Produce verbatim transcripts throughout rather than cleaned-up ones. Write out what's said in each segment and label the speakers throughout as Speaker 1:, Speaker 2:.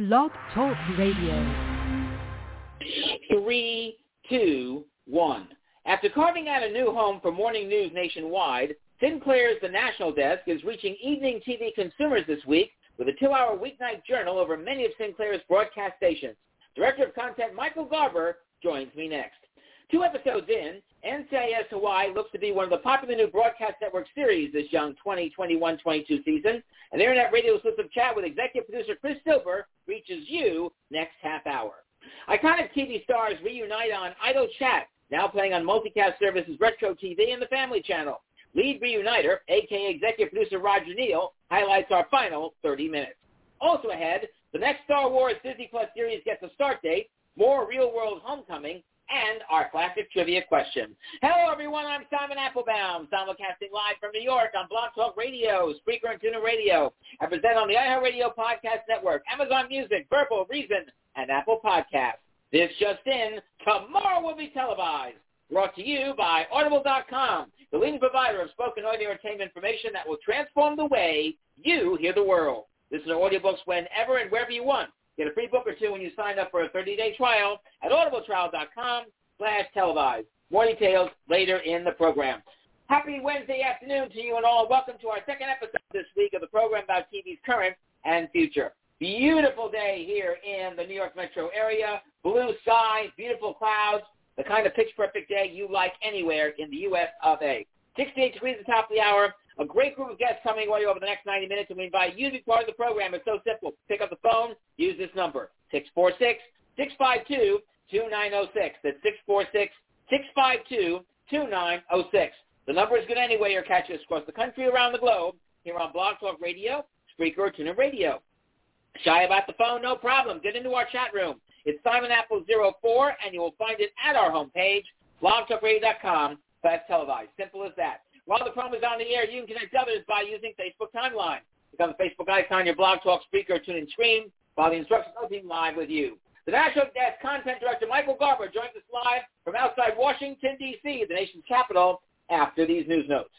Speaker 1: Blog Talk Radio.
Speaker 2: Three, two, one. After carving out a new home for morning news nationwide, Sinclair's The National Desk is reaching evening T V consumers this week with a two-hour weeknight journal over many of Sinclair's broadcast stations. Director of Content Michael Garber joins me next. Two episodes in, N C I S Hawaii looks to be one of the popular new broadcast network series this young twenty twenty-one twenty-two season. An Internet radio exclusive chat with executive producer Chris Silber reaches you next half hour. Iconic T V stars reunite on Idle Chat, now playing on multicast services Retro T V and the Family Channel. Lead reuniter, a k a. executive producer Roger Neal, highlights our final thirty minutes. Also ahead, the next Star Wars Disney Plus series gets a start date, more real-world homecoming, and our classic trivia question. Hello, everyone. I'm Simon Applebaum, simulcasting live from New York on Blog Talk Radio, Spreaker, and TuneIn Radio. I present on the iHeartRadio Podcast Network, Amazon Music, Verbal, Reason, and Apple Podcasts. This just in, tomorrow will be televised. Brought to you by Audible dot com, the leading provider of spoken audio entertainment information that will transform the way you hear the world. Listen to audiobooks whenever and wherever you want. Get a free book or two when you sign up for a thirty-day trial at audibletrial.com slash televised. More details later in the program. Happy Wednesday afternoon to you and all. Welcome to our second episode this week of the program about T V's current and future. Beautiful day here in the New York metro area. Blue sky, beautiful clouds, the kind of pitch-perfect day you like anywhere in the U S of A. sixty-eight degrees at the top of the hour. A great group of guests coming away over the next ninety minutes, and we invite you to be part of the program. It's so simple. Pick up the phone, use this number, six four six, six five two, two nine zero six. That's six four six, six five two, two nine zero six. The number is good anyway. You'll catch us across the country, around the globe, here on Blog Talk Radio, Spreaker, or TuneIn Radio. Shy about the phone? No problem. Get into our chat room. It's Simon Apple zero four, and you will find it at our homepage, blogtalkradio.com slash televised. Simple as that. While the program is on the air, you can connect others by using Facebook Timeline. Click on the Facebook icon, your Blog Talk Spreaker, TuneIn stream. Follow the instructions. I'll be live with you. The National Desk Content Director Michael Garber joins us live from outside Washington, D C, the nation's capital, after these news notes.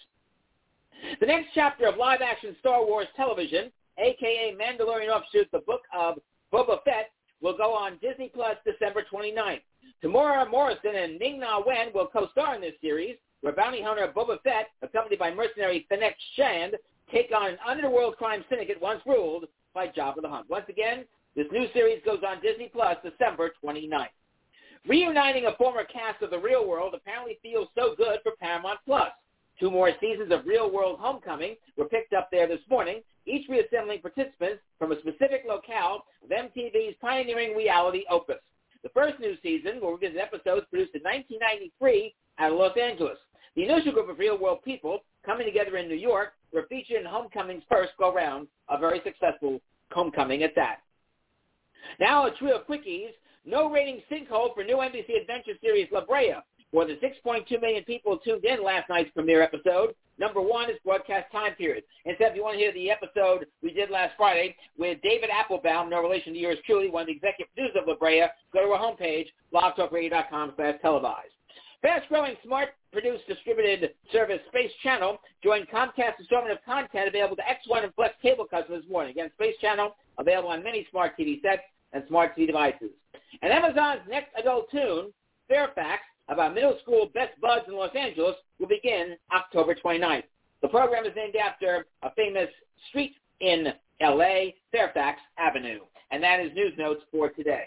Speaker 2: The next chapter of live-action Star Wars television, a k a. Mandalorian offshoot, The Book of Boba Fett, will go on Disney Plus December twenty-ninth. Tamora Morrison and Ming-Na Wen will co-star in this series, where bounty hunter Boba Fett, accompanied by mercenary Fennec Shand, take on an underworld crime syndicate once ruled by Jabba the Hutt. Once again, this new series goes on Disney Plus December twenty-ninth. Reuniting a former cast of The Real World apparently feels so good for Paramount Plus. Two more seasons of Real World Homecoming were picked up there this morning, each reassembling participants from a specific locale of M T V's pioneering reality opus. The first new season will revisit episodes produced in nineteen ninety-three out of Los Angeles. The initial group of real-world people coming together in New York were featured in Homecoming's first go-round, a very successful homecoming at that. Now a trio of quickies. No rating sinkhole for new N B C adventure series La Brea. More than six point two million people tuned in last night's premiere episode. Number one is broadcast time period. Instead, if you want to hear the episode we did last Friday with David Applebaum, no relation to yours truly, one of the executive producers of La Brea, go to our homepage, blogtalkradio.com slash televised. Fast-growing, smart-produced, distributed service Space Channel joined Comcast's assortment of content available to X one and Flex cable customers this morning. Again, Space Channel available on many smart T V sets and smart T V devices. And Amazon's next adult tune, Fairfax, about middle school best buds in Los Angeles, will begin October twenty-ninth. The program is named after a famous street in L A, Fairfax Avenue. And that is news notes for today.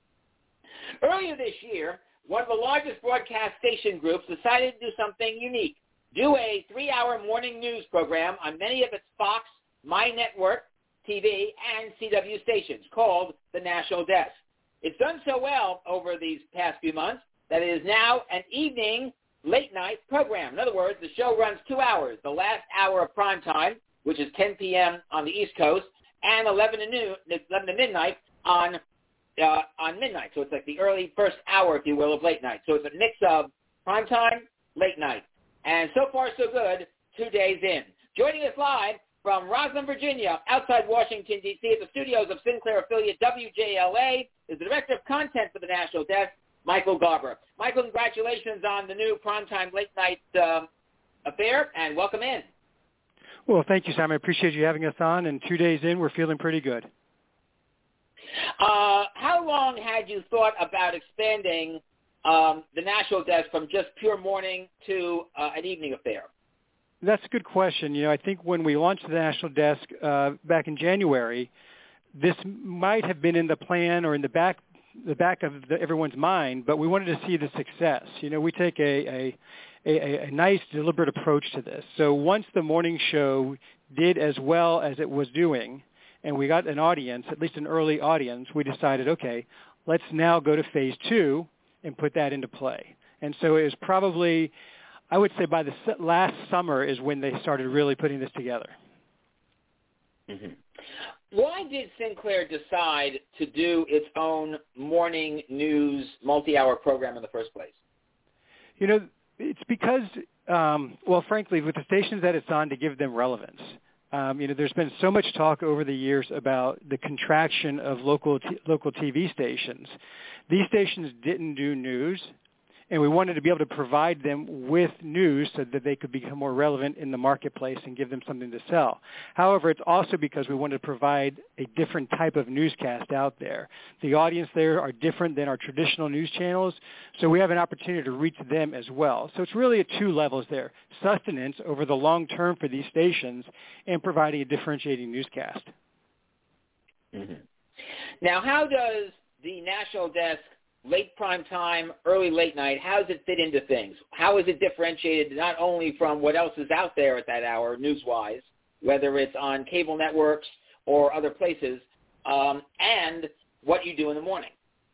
Speaker 2: Earlier this year, one of the largest broadcast station groups decided to do something unique, do a three-hour morning news program on many of its Fox, My Network, T V, and C W stations called The National Desk. It's done so well over these past few months that it is now an evening late-night program. In other words, the show runs two hours, the last hour of prime time, which is ten p.m. on the East Coast, and eleven to noon, eleven to midnight on Uh, on midnight. So it's like the early first hour, if you will, of late night. So it's a mix of prime time, late night. And so far, so good, two days in. Joining us live from Roslyn, Virginia, outside Washington, D C, at the studios of Sinclair affiliate W J L A, is the Director of Content for the National Desk, Michael Garber. Michael, congratulations on the new primetime late night uh, affair, and welcome in.
Speaker 3: Well, thank you, Simon. I appreciate you having us on, and two days in, we're feeling pretty good.
Speaker 2: long had you thought about expanding um, the national desk from just pure morning to uh, an evening affair?
Speaker 3: That's a good question. You know, I think when we launched the national desk uh, back in January, this might have been in the plan or in the back the back of the, everyone's mind, but we wanted to see the success. You know, we take a, a, a, a nice, deliberate approach to this. So once the morning show did as well as it was doing, and we got an audience, at least an early audience, we decided, okay, let's now go to phase two and put that into play. And so it was probably, I would say by the last summer is when they started really putting this together.
Speaker 2: Mm-hmm. Why did Sinclair decide to do its own morning news multi-hour program in the first place?
Speaker 3: You know, it's because, um, well, frankly, with the stations that it's on, to give them relevance. Um, you know, there's been so much talk over the years about the contraction of local t- local T V stations. These stations didn't do news, and we wanted to be able to provide them with news so that they could become more relevant in the marketplace and give them something to sell. However, it's also because we wanted to provide a different type of newscast out there. The audience there are different than our traditional news channels, so we have an opportunity to reach them as well. So it's really at two levels there: sustenance over the long term for these stations and providing a differentiating newscast.
Speaker 2: Mm-hmm. Now, how does the national desk, late prime time, early late night, how does it fit into things? How is it differentiated not only from what else is out there at that hour, news-wise, whether it's on cable networks or other places, um, and what you do in the morning?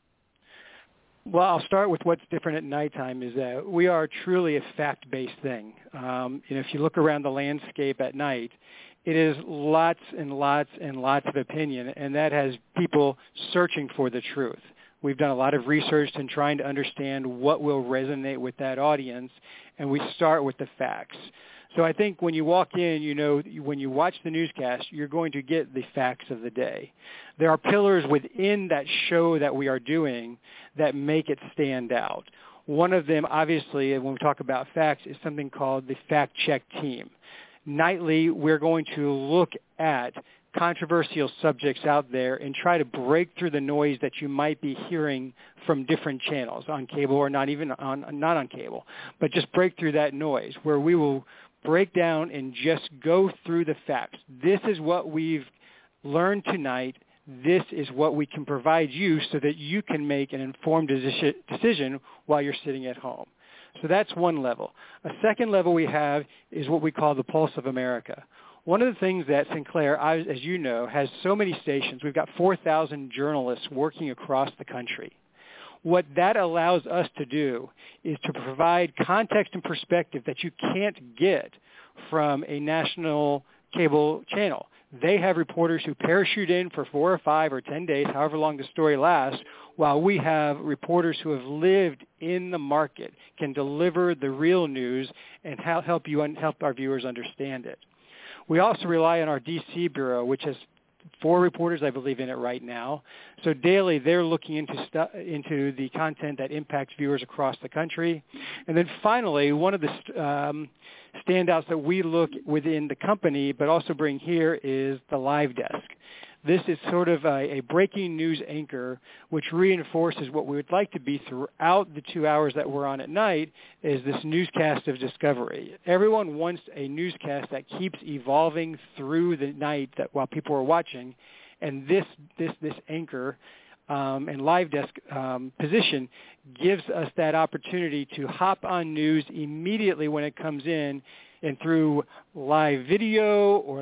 Speaker 3: Well, I'll start with what's different at nighttime is that we are truly a fact-based thing. Um, you know, if you look around the landscape at night, it is lots and lots and lots of opinion, and that has people searching for the truth. We've done a lot of research in trying to understand what will resonate with that audience, and we start with the facts. So I think when you walk in, you know, when you watch the newscast, you're going to get the facts of the day. There are pillars within that show that we are doing that make it stand out. One of them, obviously, when we talk about facts, is something called the fact check team. Nightly, we're going to look at controversial subjects out there and try to break through the noise that you might be hearing from different channels on cable or not even on not on cable, but just break through that noise where we will break down and just go through the facts. This is what we've learned tonight. This is what we can provide you so that you can make an informed decision while you're sitting at home. So that's one level. A second level we have is what we call the Pulse of America. One of the things that Sinclair, as you know, has so many stations. We've got four thousand journalists working across the country. What that allows us to do is to provide context and perspective that you can't get from a national cable channel. They have reporters who parachute in for four or five or ten days, however long the story lasts, while we have reporters who have lived in the market, can deliver the real news and help you help our viewers understand it. We also rely on our D C bureau, which has four reporters, I believe, in it right now. So daily, they're looking into stu- into the content that impacts viewers across the country. And then finally, one of the um, standouts that we look within the company, but also bring here, is the live desk. This is sort of a, a breaking news anchor, which reinforces what we would like to be throughout the two hours that we're on at night, is this newscast of discovery. Everyone wants a newscast that keeps evolving through the night that while people are watching, and this this this anchor um, and live desk um, position gives us that opportunity to hop on news immediately when it comes in, and through live video or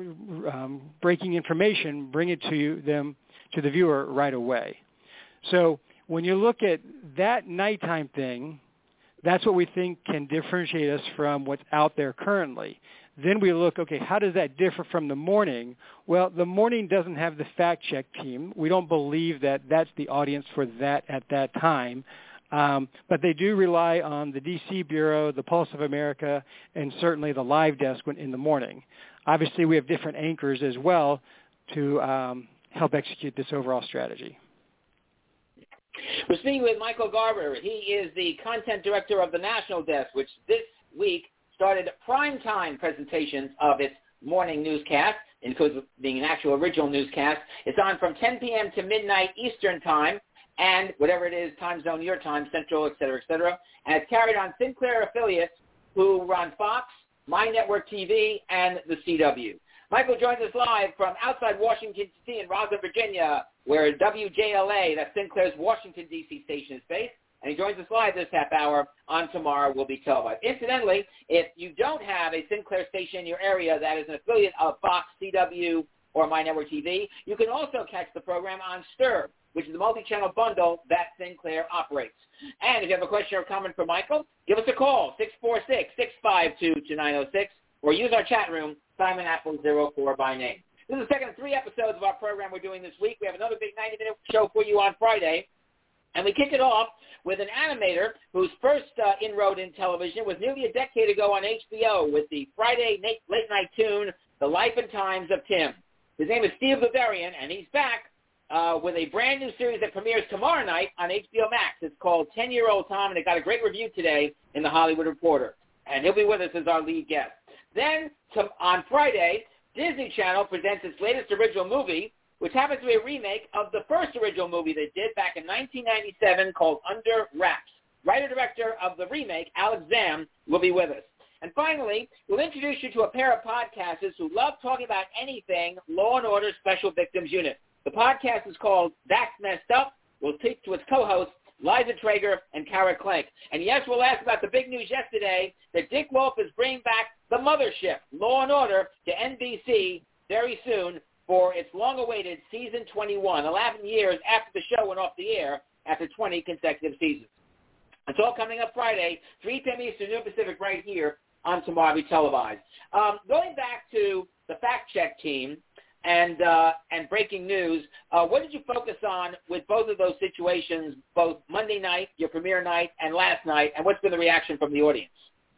Speaker 3: um, breaking information, bring it to them, to the viewer right away. So when you look at that nighttime thing, that's what we think can differentiate us from what's out there currently. Then we look, okay, how does that differ from the morning? Well, the morning doesn't have the fact-check team. We don't believe that that's the audience for that at that time. Um, but they do rely on the D C Bureau, the Pulse of America, and certainly the live desk in the morning. Obviously, we have different anchors as well to um, help execute this overall strategy.
Speaker 2: We're speaking with Michael Garber. He is the content director of the National Desk, which this week started primetime presentations of its morning newscast, including being an actual original newscast. It's on from ten p.m. to midnight Eastern Time. and whatever it is, time zone, your time, Central, et cetera, et cetera. And it's carried on Sinclair affiliates who run Fox, My Network T V, and the C W. Michael joins us live from outside Washington, D C in Roslyn, Virginia, where W J L A, that's Sinclair's Washington, D C station, is based. And he joins us live this half hour on Tomorrow Will Be Televised. Incidentally, if you don't have a Sinclair station in your area that is an affiliate of Fox, C W, or My Network T V, you can also catch the program on Stir, which is the multi-channel bundle that Sinclair operates. And if you have a question or comment for Michael, give us a call, six four six, six five two, two nine zero six, or use our chat room, Simon Apple zero four by name. This is the second of three episodes of our program we're doing this week. We have another big ninety-minute show for you on Friday. And we kick it off with an animator whose first uh, inroad in television was nearly a decade ago on H B O with the Friday late-night tune, The Life and Times of Tim. His name is Steve Guderian, and he's back uh, with a brand new series that premieres tomorrow night on H B O Max. It's called ten-Year-Old Tom, and it got a great review today in The Hollywood Reporter. And he'll be with us as our lead guest. Then to, on Friday, Disney Channel presents its latest original movie, which happens to be a remake of the first original movie they did back in nineteen ninety-seven called Under Wraps. Writer-director of the remake, Alex Zam, will be with us. And finally, we'll introduce you to a pair of podcasters who love talking about anything Law and Order Special Victims Unit. The podcast is called That's Messed Up. We'll speak to its co-hosts, Liza Traeger and Kara Klenk. And yes, we'll ask about the big news yesterday that Dick Wolf is bringing back the mothership, Law and Order, to N B C very soon for its long-awaited season twenty-one, eleven years after the show went off the air after twenty consecutive seasons. It's all coming up Friday, three p.m. Eastern, noon Pacific, right here on Tomorrow Will Be Televised. Um, going back to the fact-check team and uh, and breaking news, uh, what did you focus on with both of those situations, both Monday night, your premiere night, and last night, and what's been the reaction from the audience?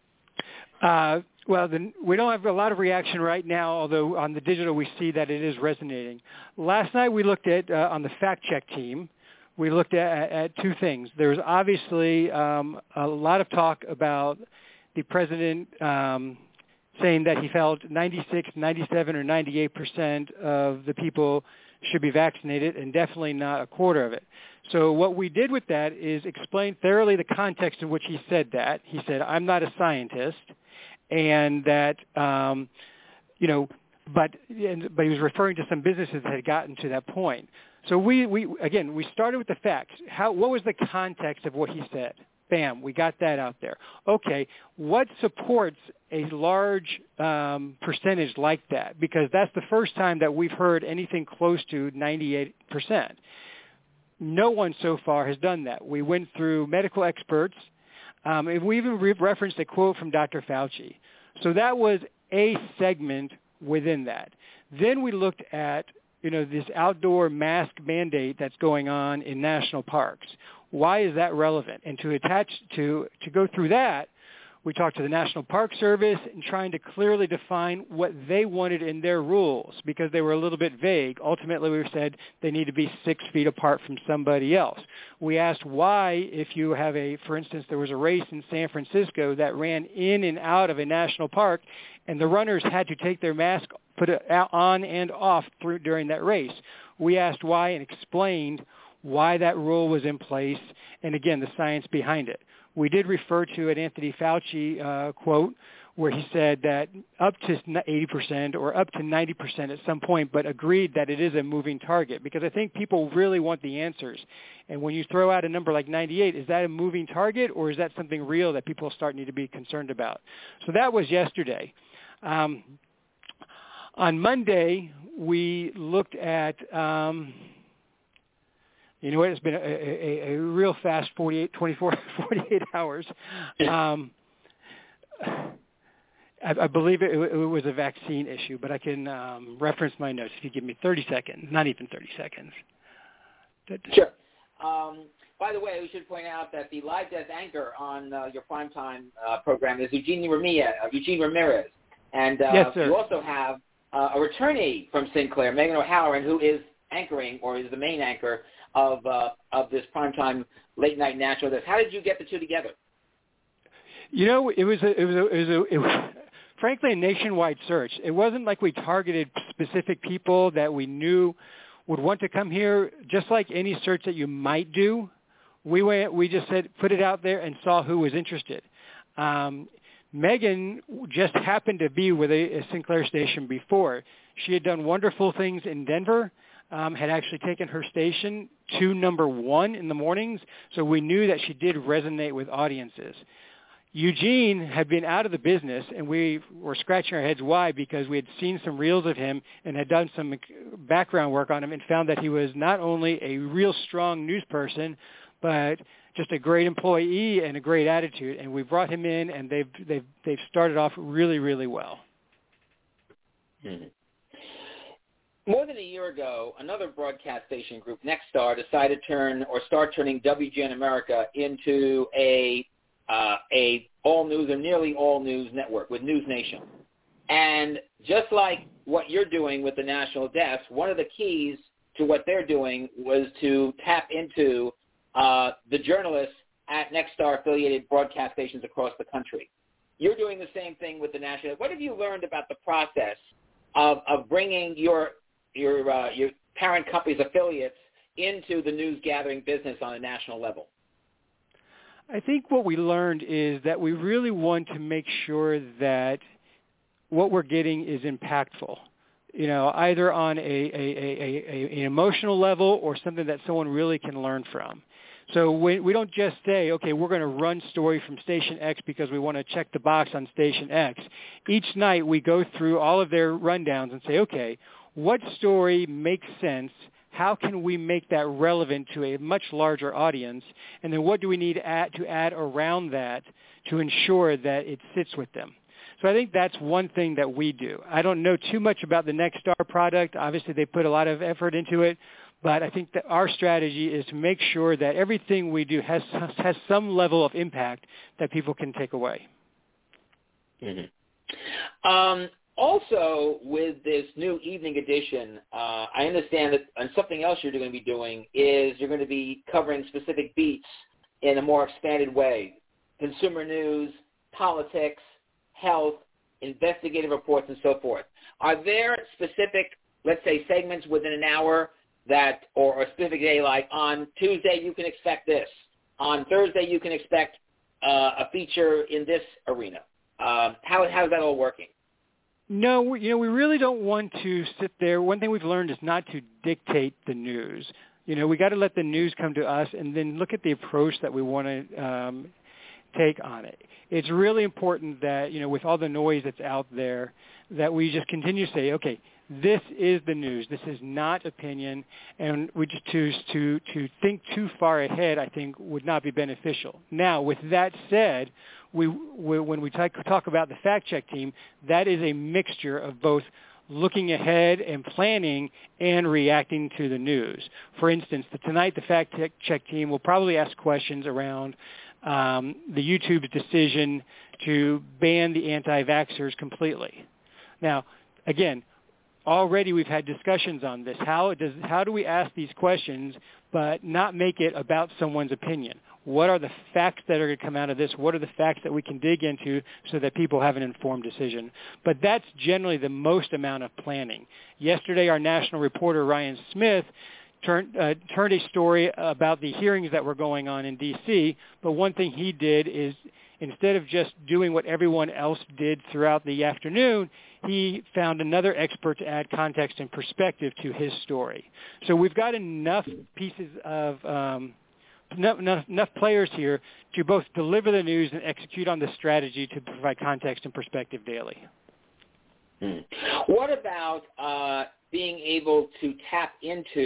Speaker 3: Uh, well, the, we don't have a lot of reaction right now, although on the digital we see that it is resonating. Last night we looked at, uh, on the fact-check team, we looked at, at two things. There's obviously um, a lot of talk about the president um, saying that he felt ninety-six, ninety-seven, or ninety-eight percent of the people should be vaccinated, and definitely not a quarter of it. So what we did with that is explain thoroughly the context in which he said that. He said, I'm not a scientist, and that, um, you know, but and, but he was referring to some businesses that had gotten to that point. So we, we again, we started with the facts. How, what was the context of what he said? Bam, we got that out there. Okay, what supports a large um, percentage like that? Because that's the first time that we've heard anything close to ninety-eight percent. No one so far has done that. We went through medical experts, um, and we even re- referenced a quote from Doctor Fauci. So that was a segment within that. Then we looked at, you know, this outdoor mask mandate that's going on in national parks. Why is that relevant? And to attach to to go through that, we talked to the National Park Service and trying to clearly define what they wanted in their rules because they were a little bit vague. Ultimately, we said they need to be six feet apart from somebody else. We asked why, if you have a, for instance, there was a race in San Francisco that ran in and out of a national park, and the runners had to take their mask, put it on and off through, during that race. We asked why and explained why that rule was in place, and again, the science behind it. We did refer to an Anthony Fauci uh, quote where he said that up to eighty percent or up to ninety percent at some point, but agreed that it is a moving target because I think people really want the answers. And when you throw out a number like ninety-eight, is that a moving target or is that something real that people start need to be concerned about? So that was yesterday. Um, on Monday, we looked at... Um, You know what? It's been a, a, a real fast forty-eight, twenty-four, forty-eight hours. Um, I, I believe it, it was a vaccine issue, but I can um, reference my notes if you give me thirty seconds, not even thirty seconds.
Speaker 2: Sure. Um, by the way, we should point out that the live desk anchor on uh, your primetime uh, program is Eugene Ramirez, uh, Eugene Ramirez. And uh,
Speaker 3: yes, sir.
Speaker 2: You also have uh, a returnee from Sinclair, Megan O'Halloran, who is anchoring or is the main anchor of uh, of this primetime late night national desk. How did you get the two together?
Speaker 3: You know, it was a, it was a, it was, a, it was frankly a nationwide search. It wasn't like we targeted specific people that we knew would want to come here, just like any search that you might do. We went, we just said, put it out there and saw who was interested. Um, Megan just happened to be with a, a Sinclair station before. She had done wonderful things in Denver, um, had actually taken her station to number one in the mornings, so we knew that she did resonate with audiences. Eugene had been out of the business, and we were scratching our heads why, because we had seen some reels of him and had done some background work on him and found that he was not only a real strong news person, but just a great employee and a great attitude. And we brought him in, and they've they've they've started off really, really well.
Speaker 2: Mm-hmm. More than a year ago, another broadcast station group, Nexstar, decided to turn or start turning W G N America into a uh, a all news or nearly all news network with News Nation. And just like what you're doing with the national desk, one of the keys to what they're doing was to tap into Uh, the journalists at Nexstar affiliated broadcast stations across the country. You're doing the same thing with the national. What have you learned about the process of, of bringing your your uh, your parent company's affiliates into the news gathering business on a national level?
Speaker 3: I think what we learned is that we really want to make sure that what we're getting is impactful. You know, either on a, a, a, a, an emotional level or something that someone really can learn from. So we, we don't just say, okay, we're going to run story from Station X because we want to check the box on Station X. Each night we go through all of their rundowns and say, okay, what story makes sense? How can we make that relevant to a much larger audience? And then what do we need to add, to add around that to ensure that it sits with them? So I think that's one thing that we do. I don't know too much about the Nexstar product. Obviously, they put a lot of effort into it. But I think that our strategy is to make sure that everything we do has has some level of impact that people can take away.
Speaker 2: Mm-hmm. Um, also, with this new evening edition, uh, I understand that and something else you're going to be doing is you're going to be covering specific beats in a more expanded way. Consumer news, politics, health, investigative reports, and so forth. Are there specific, let's say, segments within an hour that, or a specific day, like on Tuesday you can expect this, on Thursday you can expect uh, a feature in this arena? Um, how how's that all working?
Speaker 3: No, we, you know, we really don't want to sit there. One thing we've learned is not to dictate the news. You know, we got to let the news come to us, and then look at the approach that we want to um, take on it. It's really important that, you know, with all the noise that's out there, that we just continue to say, okay, this is the news. This is not opinion, and we just choose to, to think too far ahead, I think, would not be beneficial. Now, with that said, we, we when we talk, talk about the fact-check team, that is a mixture of both looking ahead and planning and reacting to the news. For instance, the, tonight the fact-check team will probably ask questions around um, the YouTube's decision to ban the anti-vaxxers completely. Now, again, already we've had discussions on this. How does how do we ask these questions but not make it about someone's opinion? What are the facts that are going to come out of this? What are the facts that we can dig into so that people have an informed decision? But that's generally the most amount of planning. Yesterday, our national reporter, Ryan Smith, turned, uh, turned a story about the hearings that were going on in D C, but one thing he did is instead of just doing what everyone else did throughout the afternoon, he found another expert to add context and perspective to his story. So we've got enough pieces of um, enough, enough, enough players here to both deliver the news and execute on the strategy to provide context and perspective daily.
Speaker 2: Hmm. What about uh, being able to tap into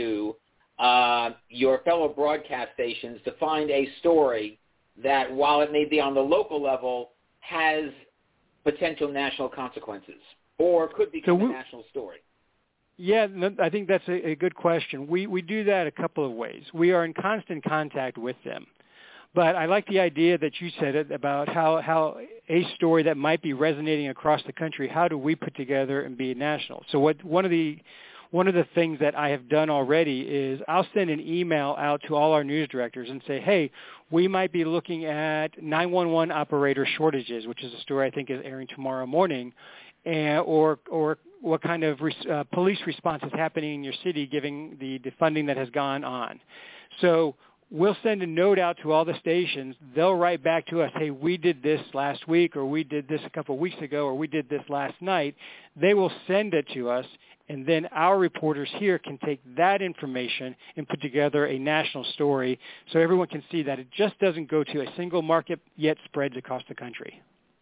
Speaker 2: uh, your fellow broadcast stations to find a story that, while it may be on the local level, has potential national consequences or could become so we, a national story?
Speaker 3: Yeah, I think that's a, a good question. We we do that a couple of ways. We are in constant contact with them. But I like the idea that you said it about how, how a story that might be resonating across the country, how do we put together and be national? So what one of the one of the things that I have done already is I'll send an email out to all our news directors and say, hey, we might be looking at nine one one operator shortages, which is a story I think is airing tomorrow morning, and, or or what kind of res- uh, police response is happening in your city, given the, the funding that has gone on. So we'll send a note out to all the stations. They'll write back to us, hey, we did this last week, or we did this a couple of weeks ago, or we did this last night. They will send it to us, and then our reporters here can take that information and put together a national story so everyone can see that it just doesn't go to a single market, yet spreads across the country.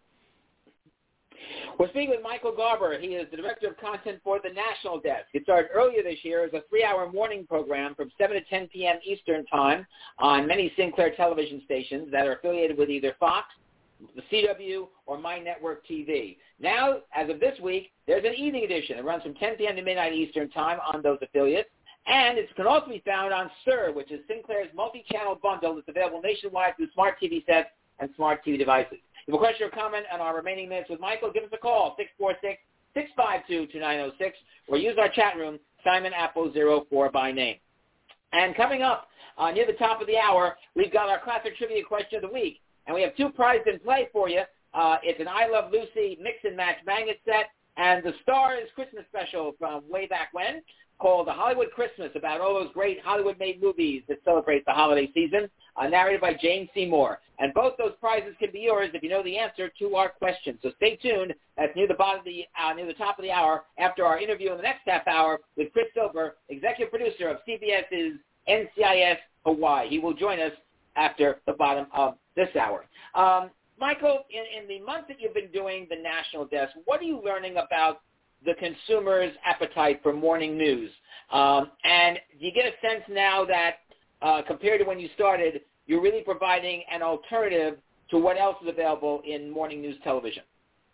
Speaker 2: We're speaking with Michael Garber. He is the Director of Content for the National Desk. It started earlier this year as a three-hour morning program from seven to ten p.m. Eastern Time on many Sinclair television stations that are affiliated with either Fox, the C W, or My Network T V. Now, as of this week, there's an evening edition. It runs from ten p.m. to midnight Eastern Time on those affiliates. And it can also be found on S T R, which is Sinclair's multi-channel bundle that's available nationwide through smart T V sets and smart T V devices. If you have a question or comment on our remaining minutes with Michael, give us a call, six four six, six five two, two nine zero six, or use our chat room, Simon Apple zero four by name. And coming up uh, near the top of the hour, we've got our classic trivia question of the week. And we have two prizes in play for you. Uh, it's an I Love Lucy mix and match magnet set and the Stars Christmas special from way back when called The Hollywood Christmas, about all those great Hollywood-made movies that celebrate the holiday season, uh, narrated by Jane Seymour. And both those prizes can be yours if you know the answer to our question. So stay tuned. That's near the bottom of the uh, near the top of the hour after our interview in the next half hour with Chris Silver, executive producer of CBS's N C I S Hawaii. He will join us after the bottom of this hour. Um, Michael, in, in the month that you've been doing the National Desk, what are you learning about the consumer's appetite for morning news? Um, and do you get a sense now that uh, compared to when you started, you're really providing an alternative to what else is available in morning news television?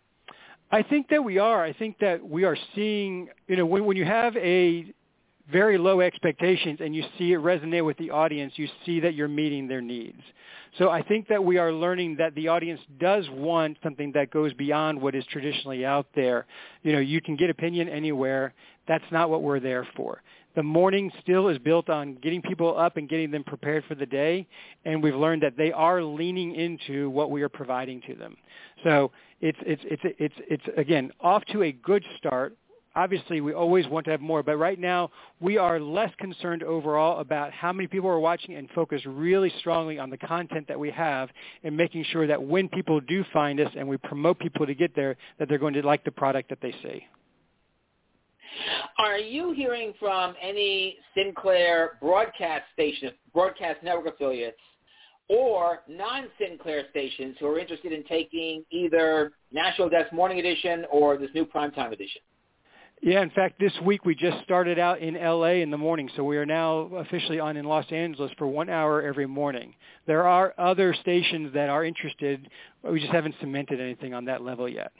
Speaker 3: I think that we are. I think that we are seeing, you know, when, when you have a very low expectations and you see it resonate with the audience, you see that you're meeting their needs. So I think that we are learning that the audience does want something that goes beyond what is traditionally out there. You know, you can get opinion anywhere. That's not what we're there for. The morning still is built on getting people up and getting them prepared for the day, and we've learned that they are leaning into what we are providing to them. So it's it's it's it's it's again off to a good start. Obviously, we always want to have more, but right now we are less concerned overall about how many people are watching and focus really strongly on the content that we have and making sure that when people do find us and we promote people to get there, that they're going to like the product that they see.
Speaker 2: Are you hearing from any Sinclair broadcast station, broadcast network affiliates, or non-Sinclair stations who are interested in taking either National Desk Morning Edition or this new Primetime Edition?
Speaker 3: Yeah, in fact, this week we just started out in L A in the morning, so we are now officially on in Los Angeles for one hour every morning. There are other stations that are interested, but we just haven't cemented anything on that level yet.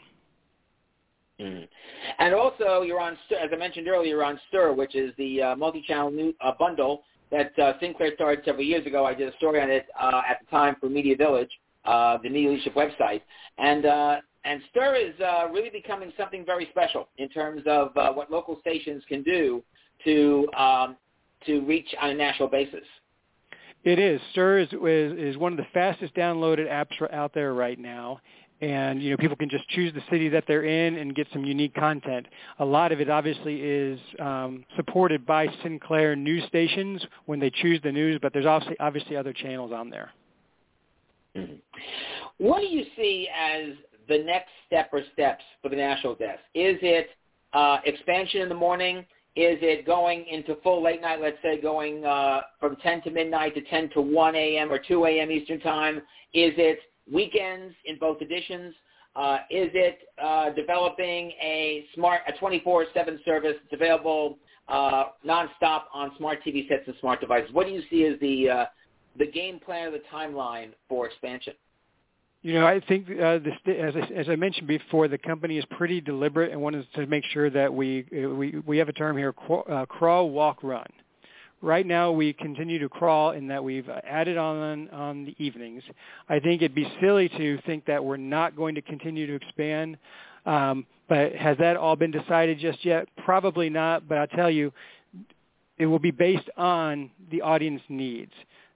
Speaker 2: Mm-hmm. And also, you're on, as I mentioned earlier, you're on S T R, which is the uh, multi-channel new, uh, bundle that uh, Sinclair started several years ago. I did a story on it uh, at the time for Media Village, uh, the Media Leadership website. And uh, And S T R is uh, really becoming something very special in terms of uh, what local stations can do to um, to reach on a national basis.
Speaker 3: It is. S T R is, is is one of the fastest downloaded apps out there right now. And, you know, people can just choose the city that they're in and get some unique content. A lot of it obviously is um, supported by Sinclair news stations when they choose the news, but there's obviously, obviously other channels on there.
Speaker 2: Mm-hmm. What do you see as the next step or steps for the National Desk? Is it uh, expansion in the morning? Is it going into full late night, let's say going uh, from ten to midnight to ten to one a.m. or two a.m. Eastern Time? Is it weekends in both editions? Uh, is it uh, developing a smart, a twenty-four seven service that's available uh, nonstop on smart T V sets and smart devices? What do you see as the uh, the game plan or the timeline for expansion?
Speaker 3: You know, I think uh, this, as, I, as I mentioned before, the company is pretty deliberate and wanted to make sure that we we, we have a term here, uh, crawl, walk, run. Right now, we continue to crawl in that we've added on on the evenings. I think it'd be silly to think that we're not going to continue to expand. Um, but has that all been decided just yet? Probably not. But I'll tell you, it will be based on the audience needs.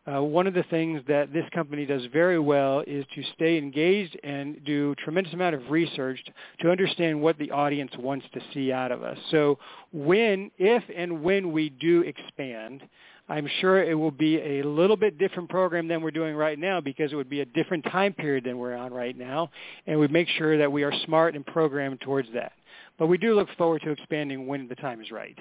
Speaker 3: Uh, one of the things that this company does very well is to stay engaged and do a tremendous amount of research to understand what the audience wants to see out of us. So when, if and when we do expand, I'm sure it will be a little bit different program than we're doing right now because it would be a different time period than we're on right now, and we make sure that we are smart and programmed towards that. But we do look forward to expanding when the time is right.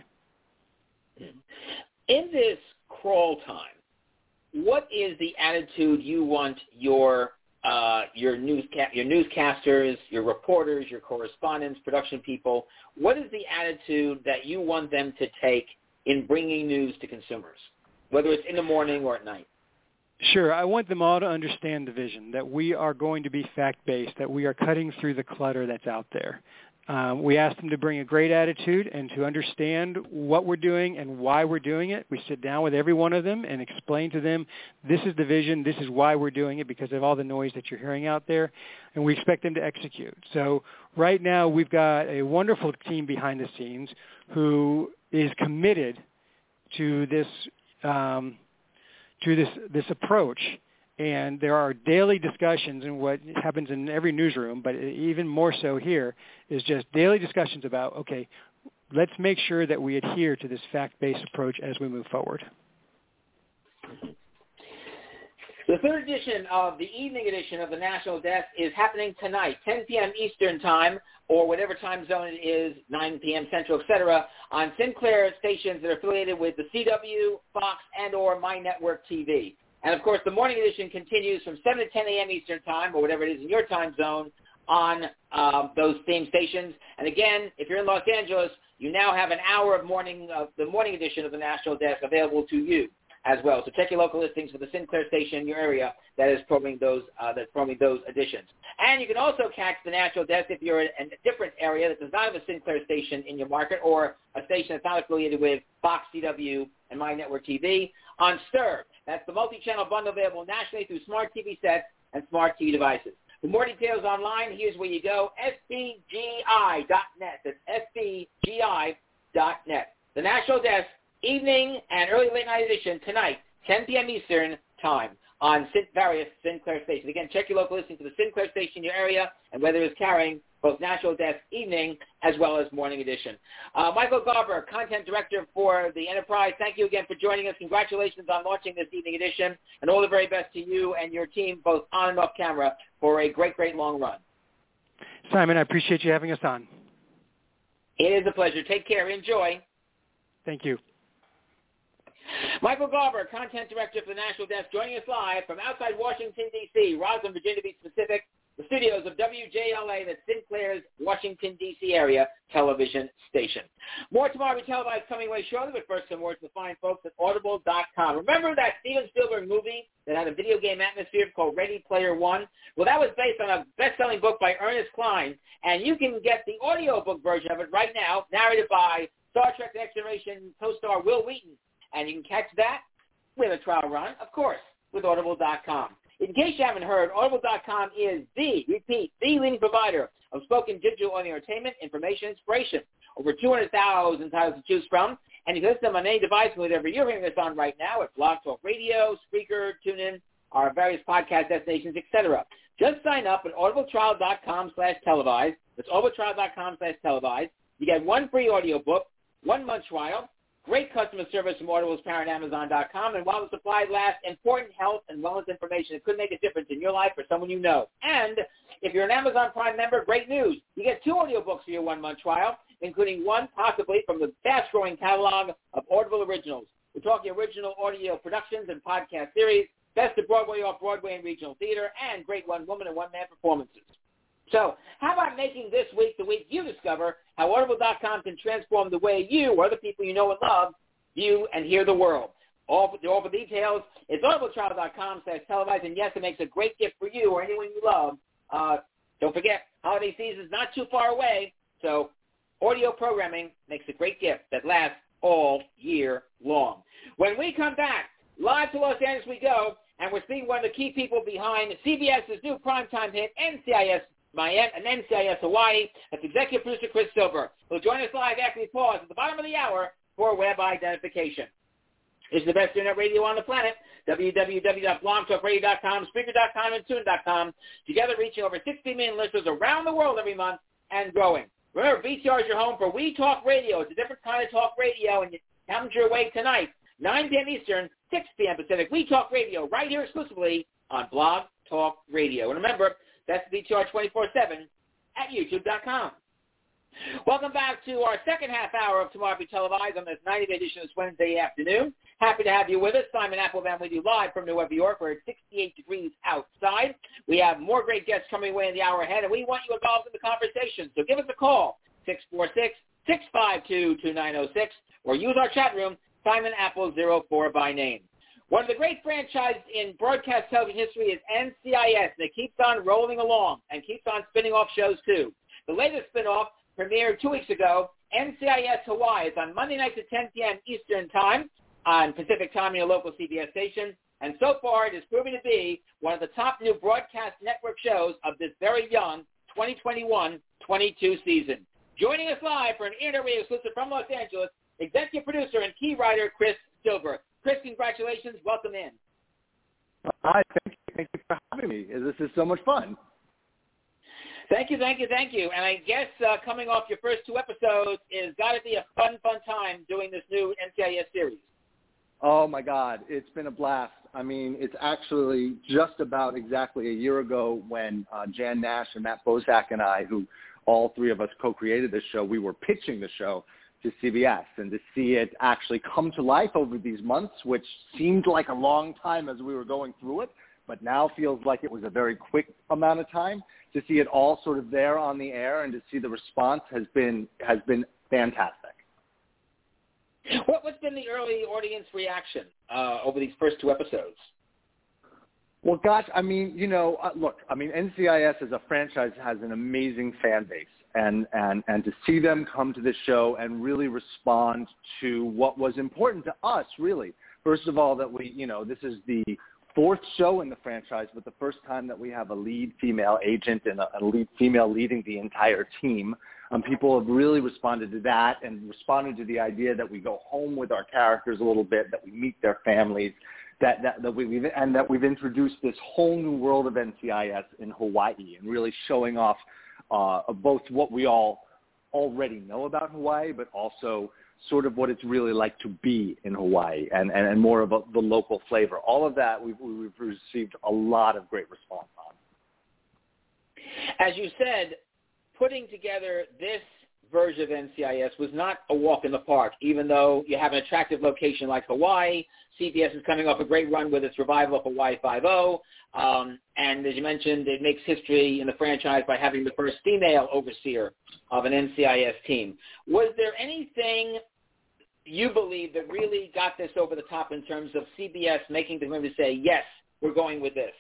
Speaker 2: In this crawl time, what is the attitude you want your uh, your newsca- your newscasters, your reporters, your correspondents, production people? What is the attitude that you want them to take in bringing news to consumers, whether it's in the morning or at night?
Speaker 3: Sure. I want them all to understand the vision, that we are going to be fact-based, that we are cutting through the clutter that's out there. Um, we ask them to bring a great attitude and to understand what we're doing and why we're doing it. We sit down with every one of them and explain to them, this is the vision, this is why we're doing it because of all the noise that you're hearing out there, and we expect them to execute. So right now we've got a wonderful team behind the scenes who is committed to this um, to this this approach. And there are daily discussions, and what happens in every newsroom, but even more so here, is just daily discussions about, okay, let's make sure that we adhere to this fact-based approach as we move forward.
Speaker 2: The third edition of the evening edition of the National Desk is happening tonight, ten p.m. Eastern Time, or whatever time zone it is, nine p.m. Central, et cetera, on Sinclair stations that are affiliated with the C W, Fox, and or My Network T V. And, of course, the morning edition continues from seven to ten a.m. Eastern Time, or whatever it is in your time zone, on um, those same stations. And, again, if you're in Los Angeles, you now have an hour of morning of the morning edition of the National Desk available to you as well. So check your local listings for the Sinclair station in your area that is programming those, uh, that's programming those editions. And you can also catch the National Desk if you're in a different area that does not have a Sinclair station in your market or a station that's not affiliated with Fox, C W, and My Network T V on Stir. That's the multi-channel bundle available nationally through smart T V sets and smart T V devices. For more details online, here's where you go, S B G I dot net. That's S B G I dot net. The National Desk, evening and early late night edition tonight, ten p.m. Eastern Time on various Sinclair stations. Again, check your local listing for the Sinclair station in your area and whether it's carrying both National Desk evening as well as morning edition. Uh, Michael Garber, Content Director for the Enterprise, thank you again for joining us. Congratulations on launching this evening edition, and all the very best to you and your team, both on and off camera, for a great, great long run.
Speaker 3: Simon, I appreciate you having us on.
Speaker 2: It is a pleasure. Take care. Enjoy.
Speaker 3: Thank you.
Speaker 2: Michael Garber, Content Director for the National Desk, joining us live from outside Washington, D C, Roslyn, Virginia to be specific, the studios of W J L A, that's Sinclair's Washington, D C area television station. More Tomorrow Be Televised coming away shortly, but first some words to the fine folks at Audible dot com. Remember that Steven Spielberg movie that had a video game atmosphere called Ready Player One? Well, that was based on a best-selling book by Ernest Cline, and you can get the audiobook version of it right now, narrated by Star Trek The Next Generation co-star Will Wheaton. And you can catch that with a trial run, of course, with Audible dot com. In case you haven't heard, Audible dot com is the, repeat, the leading provider of spoken digital audio entertainment, information, inspiration. Over two hundred thousand titles to choose from, and you can listen to them on any device, whatever you're hearing this on right now, at Blog Talk Radio, Spreaker, TuneIn, our various podcast destinations, et cetera. Just sign up at audibletrial dot com slash televised. That's audibletrial dot com slash televised. You get one free audiobook, one month trial, great customer service from Audible's parent, Amazon dot com, and while the supplies last, important health and wellness information that could make a difference in your life or someone you know. And if you're an Amazon Prime member, great news. You get two audiobooks for your one-month trial, including one possibly from the fast-growing catalog of Audible originals. We're talking original audio productions and podcast series, best of Broadway, off-Broadway, and regional theater, and great one-woman and one-man performances. So how about making this week the week you discover how Audible dot com can transform the way you or the people you know and love view and hear the world? All for, all for details, it's audibletrial dot com slash televised, and yes, it makes a great gift for you or anyone you love. Uh, don't forget, holiday season is not too far away, so audio programming makes a great gift that lasts all year long. When we come back, live to Los Angeles we go, and we're seeing one of the key people behind CBS's new primetime hit, N C I S Miami, and N C I S Hawaii. That's executive producer Chris Silver. He'll join us live after we pause at the bottom of the hour for web identification. This is the best internet radio on the planet. w w w dot blog talk radio dot com, Spreaker dot com, and Tune dot com, together reaching over sixty million listeners around the world every month and growing. Remember, V T R is your home for We Talk Radio. It's a different kind of talk radio, and it comes your way tonight, nine p.m. Eastern, six p.m. Pacific. We Talk Radio, right here exclusively on Blog Talk Radio. And remember, that's V T R twenty-four seven at youtube dot com. Welcome back to our second half hour of Tomorrow Be Televised on this ninetieth edition this Wednesday afternoon. Happy to have you with us. Simon Applebaum with you live from New York, where it's sixty-eight degrees outside. We have more great guests coming away in the hour ahead, and we want you involved in the conversation. So give us a call, six four six, six five two, two nine zero six, or use our chat room, Simon Apple zero four by name. One of the great franchises in broadcast television history is N C I S, and it keeps on rolling along and keeps on spinning off shows, too. The latest spinoff premiered two weeks ago, N C I S Hawaii. It's on Monday nights at ten p.m. Eastern Time on Pacific Time in your local C B S station. And so far, it is proving to be one of the top new broadcast network shows of this very young twenty twenty-one twenty-two season. Joining us live for an Internet Radio exclusive from Los Angeles, executive producer and key writer Chris Silver. Chris, congratulations. Welcome in.
Speaker 4: Hi, thank you. Thank you for having me. This is so much fun.
Speaker 2: Thank you, thank you, thank you. And I guess uh, coming off your first two episodes is got to be a fun, fun time doing this new N C I S series.
Speaker 4: Oh, my God. It's been a blast. I mean, it's actually just about exactly a year ago when uh, Jan Nash and Matt Bozak and I, who all three of us co-created this show, we were pitching the show to C B S, and to see it actually come to life over these months, which seemed like a long time as we were going through it, but now feels like it was a very quick amount of time. To see it all sort of there on the air and to see the response has been has been fantastic.
Speaker 2: What, what's been the early audience reaction uh, over these first two episodes?
Speaker 4: Well, gosh, I mean, you know, uh, look, I mean, N C I S as a franchise has an amazing fan base. And, and, and to see them come to this show and really respond to what was important to us, really. First of all, that we, you know, this is the fourth show in the franchise, but the first time that we have a lead female agent and a, a lead female leading the entire team. Um, people have really responded to that and responded to the idea that we go home with our characters a little bit, that we meet their families, that, that, that we, and that we've introduced this whole new world of N C I S in Hawaii and really showing off Uh, of both what we all already know about Hawaii, but also sort of what it's really like to be in Hawaii and, and, and more of a, the local flavor. All of that we've, we've received a lot of great response on.
Speaker 2: As you said, putting together this version of N C I S was not a walk in the park, even though you have an attractive location like Hawaii. C B S is coming off a great run with its revival of Hawaii Five-O. Um, and as you mentioned, it makes history in the franchise by having the first female overseer of an N C I S team. Was there anything you believe that really got this over the top in terms of C B S making the move to say, yes, we're going with this?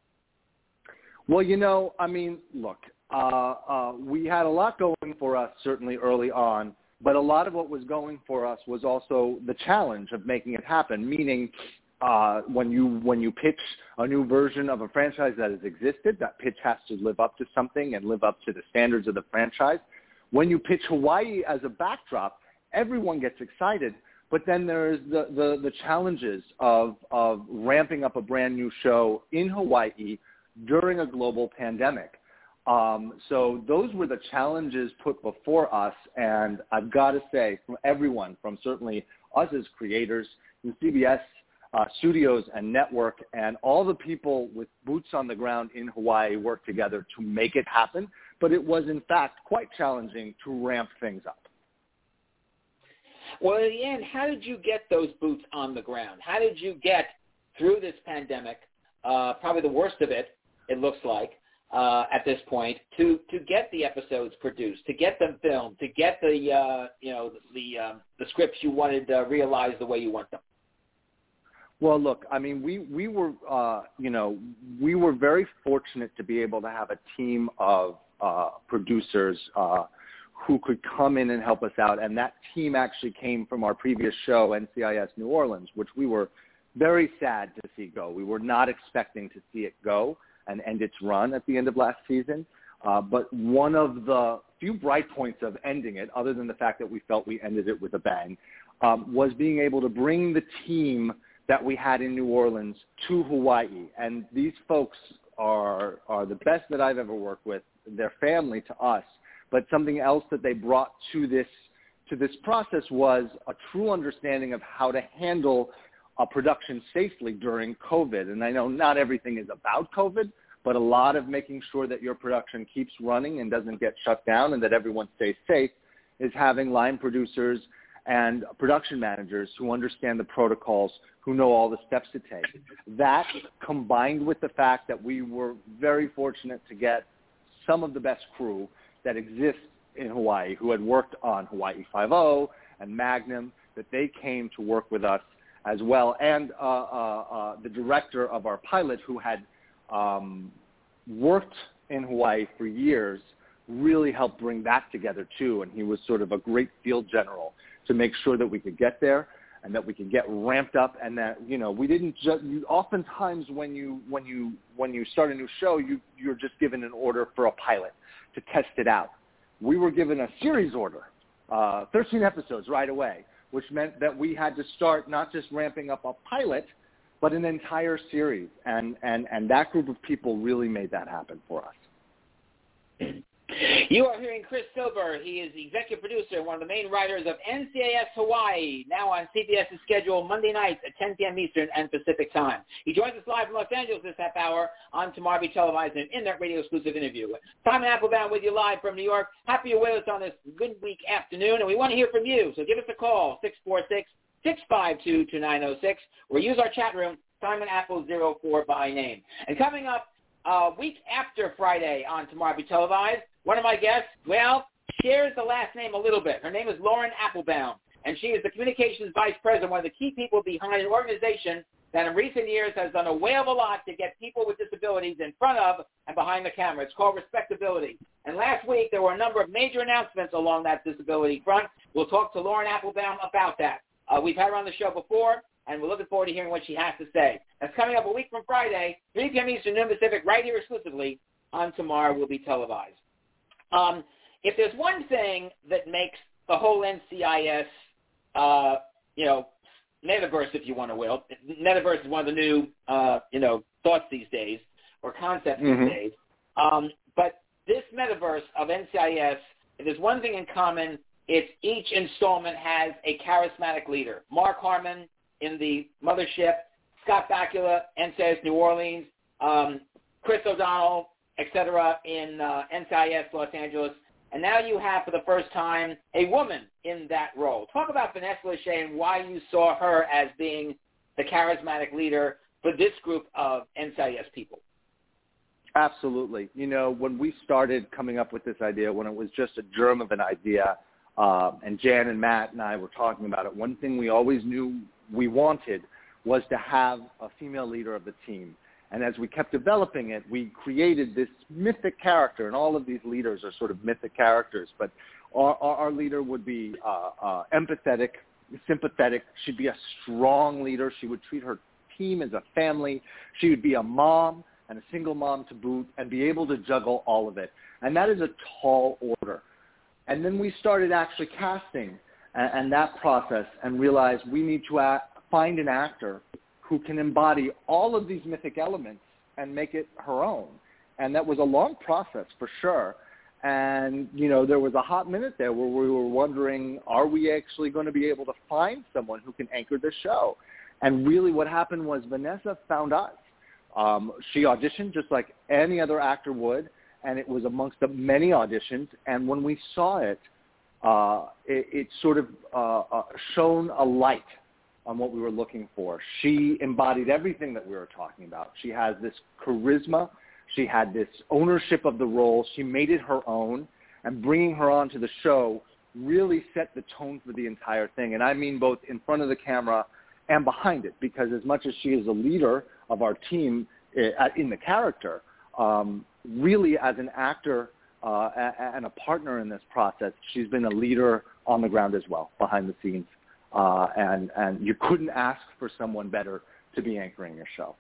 Speaker 4: Well, you know, I mean, look, uh, uh, we had a lot going for us certainly early on, but a lot of what was going for us was also the challenge of making it happen, meaning uh, when you when you pitch a new version of a franchise that has existed, that pitch has to live up to something and live up to the standards of the franchise. When you pitch Hawaii as a backdrop, everyone gets excited, but then there's the, the, the challenges of, of ramping up a brand new show in Hawaii during a global pandemic. Um, so those were the challenges put before us, and I've got to say, from everyone, from certainly us as creators, the C B S uh, studios and network, and all the people with boots on the ground in Hawaii worked together to make it happen. But it was, in fact, quite challenging to ramp things up.
Speaker 2: Well, in the end, how did you get those boots on the ground? How did you get through this pandemic, uh, probably the worst of it, it looks like, uh, at this point, to, to get the episodes produced, to get them filmed, to get the, uh, you know, the, um, the scripts you wanted uh, realized the way you want them?
Speaker 4: Well, look, I mean, we, we were, uh, you know, we were very fortunate to be able to have a team of uh, producers uh, who could come in and help us out. And that team actually came from our previous show, N C I S New Orleans, which we were very sad to see go. We were not expecting to see it go and end its run at the end of last season. Uh, but one of the few bright points of ending it, other than the fact that we felt we ended it with a bang, um, was being able to bring the team that we had in New Orleans to Hawaii. And these folks are are the best that I've ever worked with. They're family to us. But something else that they brought to this to this process was a true understanding of how to handle a production safely during COVID. And I know not everything is about COVID, but a lot of making sure that your production keeps running and doesn't get shut down and that everyone stays safe is having line producers and production managers who understand the protocols, who know all the steps to take. That, combined with the fact that we were very fortunate to get some of the best crew that exists in Hawaii, who had worked on Hawaii Five-O and Magnum, that they came to work with us as well. And uh, uh, uh, the director of our pilot, who had um, worked in Hawaii for years, really helped bring that together too. And he was sort of a great field general to make sure that we could get there and that we could get ramped up, and that, you know, we didn't just, you, oftentimes when you, when you, when you start a new show, you, you're just given an order for a pilot to test it out. We were given a series order, uh, thirteen episodes right away, which meant that we had to start not just ramping up a pilot, but an entire series. And, and, and that group of people really made that happen for us.
Speaker 2: You are hearing Chris Silber. He is the executive producer and one of the main writers of N C I S Hawaii, now on CBS's schedule Monday nights at ten p.m. Eastern and Pacific time. He joins us live from Los Angeles this half hour on Tomorrow Be Televised, an Internet Radio exclusive interview. Simon Applebaum with you live from New York. Happy you're with us on this good week afternoon, and we want to hear from you. So give us a call, six four six, six five two, two nine zero six, or use our chat room, Simon Apple zero four by name. And coming up a week after Friday on Tomorrow Be Televised, one of my guests, well, shares the last name a little bit. Her name is Lauren Applebaum, and she is the communications vice president, one of the key people behind an organization that in recent years has done a whale of a lot to get people with disabilities in front of and behind the camera. It's called Respectability. And last week there were a number of major announcements along that disability front. We'll talk to Lauren Applebaum about that. Uh, we've had her on the show before, and we're looking forward to hearing what she has to say. That's coming up a week from Friday, three p.m. Eastern, noon Pacific, right here exclusively on Tomorrow Will Be Televised. Um, if there's one thing that makes the whole N C I S, uh, you know, metaverse, if you want to will, metaverse is one of the new, uh, you know, thoughts these days, or concepts mm-hmm. these days. Um, but this metaverse of N C I S, if there's one thing in common, it's each installment has a charismatic leader. Mark Harmon in the Mothership, Scott Bakula, N C I S New Orleans, um, Chris O'Donnell, et cetera, in uh, N C I S Los Angeles. And now you have, for the first time, a woman in that role. Talk about Vanessa Lachey and why you saw her as being the charismatic leader for this group of N C I S people.
Speaker 4: Absolutely. You know, when we started coming up with this idea, when it was just a germ of an idea, uh, and Jan and Matt and I were talking about it, one thing we always knew we wanted was to have a female leader of the team. And as we kept developing it, we created this mythic character, and all of these leaders are sort of mythic characters. But our, our, our leader would be uh, uh, empathetic, sympathetic. She'd be a strong leader. She would treat her team as a family. She would be a mom and a single mom to boot and be able to juggle all of it. And that is a tall order. And then we started actually casting and, and that process and realized we need to act, find an actor who can embody all of these mythic elements and make it her own. And that was a long process for sure. And, you know, there was a hot minute there where we were wondering, are we actually going to be able to find someone who can anchor this show? And really what happened was Vanessa found us. Um, she auditioned just like any other actor would, and it was amongst the many auditions. And when we saw it, uh, it, it sort of uh, uh, shone a light on what we were looking for. She embodied everything that we were talking about. She has this charisma. She had this ownership of the role. She made it her own, and bringing her onto the show really set the tone for the entire thing. And I mean both in front of the camera and behind it, because as much as she is a leader of our team in the character, um, really as an actor uh, and a partner in this process, she's been a leader on the ground as well, behind the scenes. Uh, and, and you couldn't ask for someone better to be anchoring your show.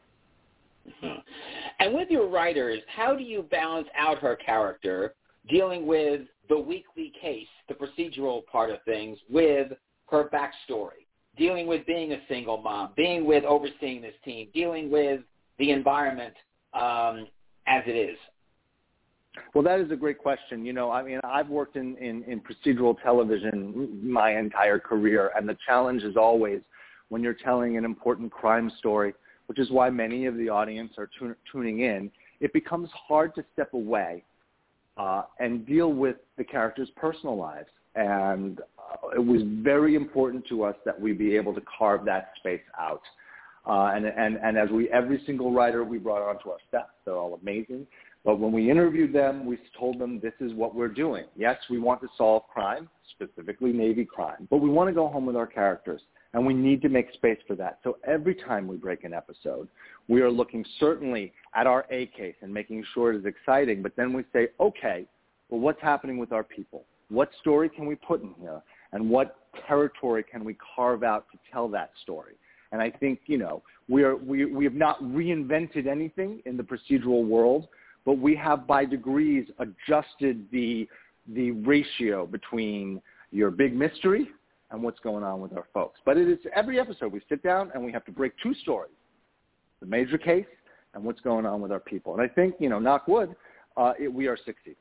Speaker 2: Mm-hmm. And with your writers, how do you balance out her character dealing with the weekly case, the procedural part of things, with her backstory? dealing with being a single mom, being with overseeing this team, dealing with the environment um, as it is?
Speaker 4: Well, that is a great question. You know, I mean, I've worked in, in, in procedural television my entire career, and the challenge is always when you're telling an important crime story, which is why many of the audience are tun- tuning in, it becomes hard to step away uh, and deal with the characters' personal lives. And uh, it was very important to us that we be able to carve that space out. Uh, and, and, and as we, every single writer we brought onto our staff, they're all amazing. But when we interviewed them, we told them this is what we're doing. Yes, we want to solve crime, specifically Navy crime, but we want to go home with our characters, and we need to make space for that. So every time we break an episode, we are looking certainly at our A case and making sure it is exciting, but then we say, okay, well, what's happening with our people? What story can we put in here, and what territory can we carve out to tell that story? And I think, you know, we, are, we, we have not reinvented anything in the procedural world, but we have by degrees adjusted the the ratio between your big mystery and what's going on with our folks. But it is every episode we sit down and we have to break two stories, the major case and what's going on with our people. And I think, you know, knock wood, uh, it, we are succeeding.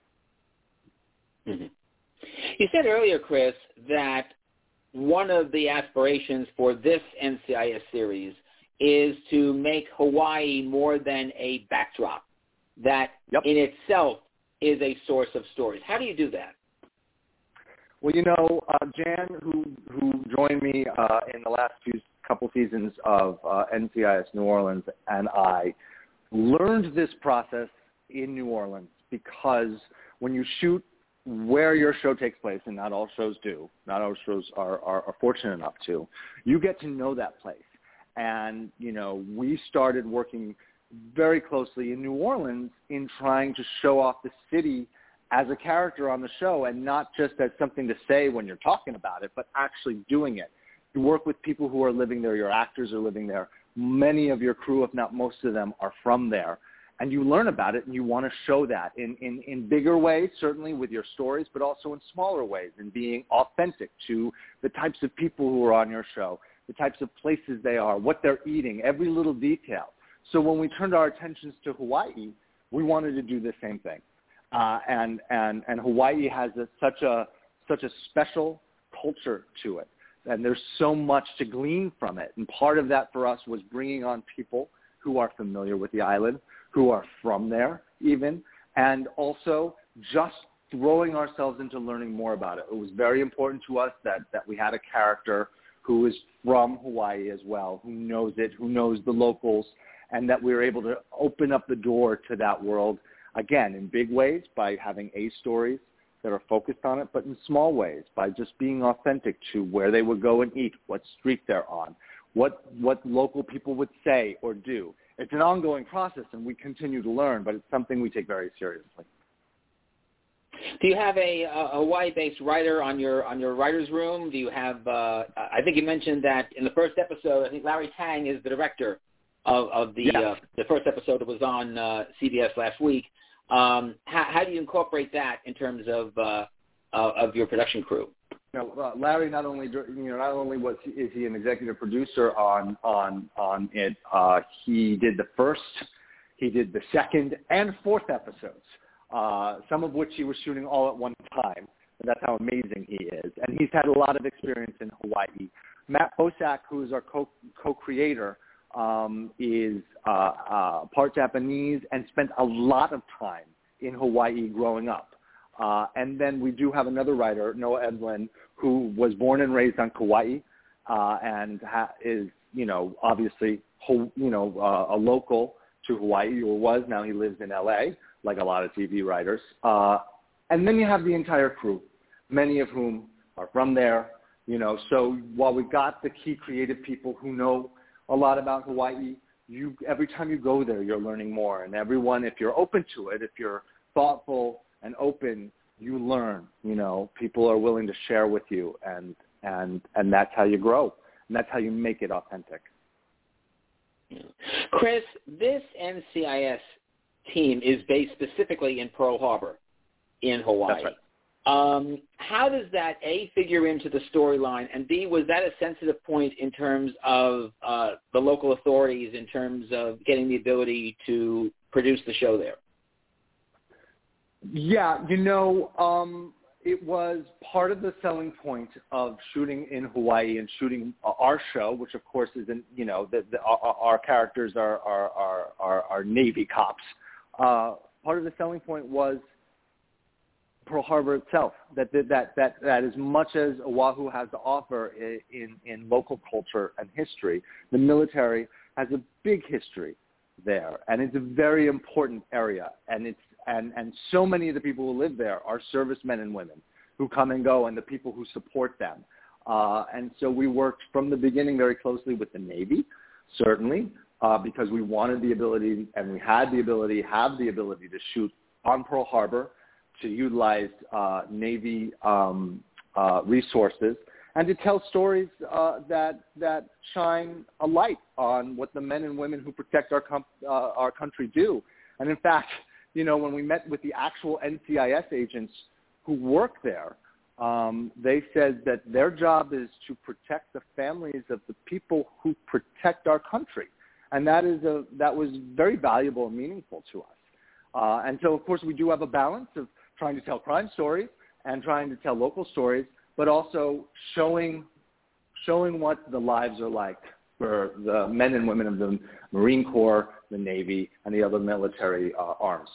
Speaker 2: Mm-hmm. You said earlier, Chris, that one of the aspirations for this N C I S series is to make Hawaii more than a backdrop that yep. in itself is a source of stories. How do you do that?
Speaker 4: Well, you know, uh, Jan, who who joined me uh, in the last few couple seasons of uh, N C I S New Orleans, and I learned this process in New Orleans because when you shoot where your show takes place, and not all shows do, not all shows are, are, are fortunate enough to, you get to know that place. And, you know, we started working very closely in New Orleans in trying to show off the city as a character on the show, and not just as something to say when you're talking about it, but actually doing it. You work with people who are living there. Your actors are living there. Many of your crew, if not most of them, are from there. And you learn about it, and you want to show that in, in, in bigger ways, certainly with your stories, but also in smaller ways, in being authentic to the types of people who are on your show, the types of places they are, what they're eating, every little detail. So when we turned our attentions to Hawaii, we wanted to do the same thing. Uh, and, and, and Hawaii has a, such, a, such a special culture to it. And there's so much to glean from it. And part of that for us was bringing on people who are familiar with the island, who are from there even, and also just throwing ourselves into learning more about it. It was very important to us that, that we had a character who is from Hawaii as well, who knows it, who knows the locals, and that we were able to open up the door to that world, again, in big ways by having A stories that are focused on it, but in small ways by just being authentic to where they would go and eat, what street they're on, what what local people would say or do. It's an ongoing process, and we continue to learn, but it's something we take very seriously.
Speaker 2: Do you have a, a Hawaii-based writer on your on your writer's room? Do you have? Uh, I think you mentioned that in the first episode, I think Larry Tang is the director of, of the
Speaker 4: yes.
Speaker 2: uh, the first episode that was on uh, C B S last week. Um, how, how do you incorporate that in terms of uh, uh, of your production crew?
Speaker 4: You know, uh, Larry not only you know not only was he, is he an executive producer on on on it, uh, he did the first, he did the second and fourth episodes, uh, some of which he was shooting all at one time. And that's how amazing he is, and he's had a lot of experience in Hawaii. Matt Bosak, who is our co co-creator, um, is uh, uh, part Japanese and spent a lot of time in Hawaii growing up. Uh, and then we do have another writer, Noah Edlin, who was born and raised on Kauai, uh, and ha- is, you know, obviously, you know, uh, a local to Hawaii, or was. Now he lives in L A, like a lot of T V writers. Uh, and then you have the entire crew, many of whom are from there, you know. So while we've got the key creative people who know a lot about Hawaii, you every time you go there, you're learning more. And everyone, if you're open to it, if you're thoughtful and open, you learn. You know, people are willing to share with you, and and and that's how you grow, and that's how you make it authentic.
Speaker 2: Chris, this N C I S team is based specifically in Pearl Harbor, in Hawaii.
Speaker 4: That's right.
Speaker 2: Um, how does that, A, figure into the storyline, and B, was that a sensitive point in terms of uh, the local authorities in terms of getting the ability to produce the show there?
Speaker 4: Yeah, you know, um, it was part of the selling point of shooting in Hawaii and shooting our show, which of course isn't, you know, the, the, our, our characters are, are, are, are, are Navy cops. Uh, part of the selling point was Pearl Harbor itself, that, that, that, that as much as Oahu has to offer in, in local culture and history, the military has a big history there, and it's a very important area, and it's and and so many of the people who live there are servicemen and women who come and go, and the people who support them. Uh, and so we worked from the beginning very closely with the Navy, certainly, uh, because we wanted the ability, and we had the ability, have the ability to shoot on Pearl Harbor, to utilize uh, Navy um, uh, resources, and to tell stories uh, that that shine a light on what the men and women who protect our com- uh, our country do. And in fact, you know, when we met with the actual N C I S agents who work there, um, they said that their job is to protect the families of the people who protect our country, and that is a that was very valuable and meaningful to us. Uh, and so, of course, we do have a balance of trying to tell crime stories and trying to tell local stories, but also showing showing what the lives are like for the men and women of the Marine Corps, the Navy, and the other military uh, arms.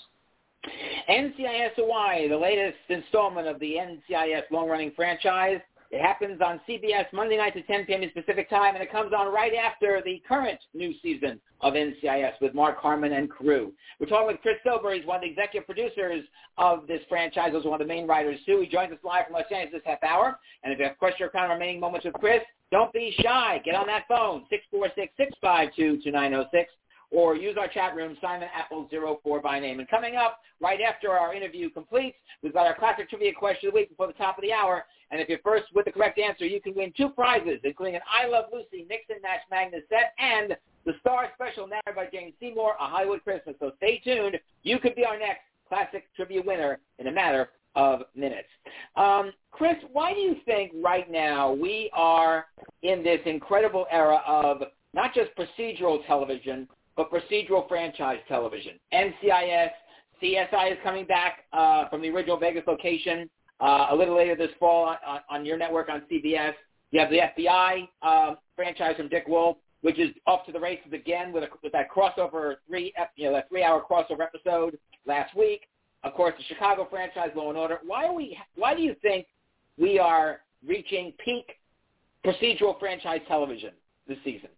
Speaker 2: N C I S Hawaii, the latest installment of the N C I S long-running franchise. It happens on C B S Monday nights at ten p.m. Pacific time, and it comes on right after the current new season of N C I S with Mark Harmon and crew. We're talking with Chris Silber. He's one of the executive producers of this franchise. He's one of the main writers, too. He joins us live from Los Angeles this half hour. And if you have questions or kind of remaining moments with Chris, don't be shy. Get on that phone, six four six, six five two, two nine zero six. Or use our chat room, Simon Apple zero four by name. And coming up right after our interview completes, we've got our classic trivia question of the week before the top of the hour. And if you're first with the correct answer, you can win two prizes, including an I Love Lucy Mix and Match Magnet set and the Star Special narrated by James Seymour, A Hollywood Christmas. So stay tuned. You could be our next classic trivia winner in a matter of minutes. Um, Chris, why do you think right now we are in this incredible era of not just procedural television, but procedural franchise television? N C I S, C S I is coming back uh, from the original Vegas location uh, a little later this fall on, on, on your network on C B S. You have the F B I uh, franchise from Dick Wolf, which is off to the races again with, a, with that crossover three, you know, that three-hour crossover episode last week. Of course, the Chicago franchise, Law and Order. Why are we? Why do you think we are reaching peak procedural franchise television this season?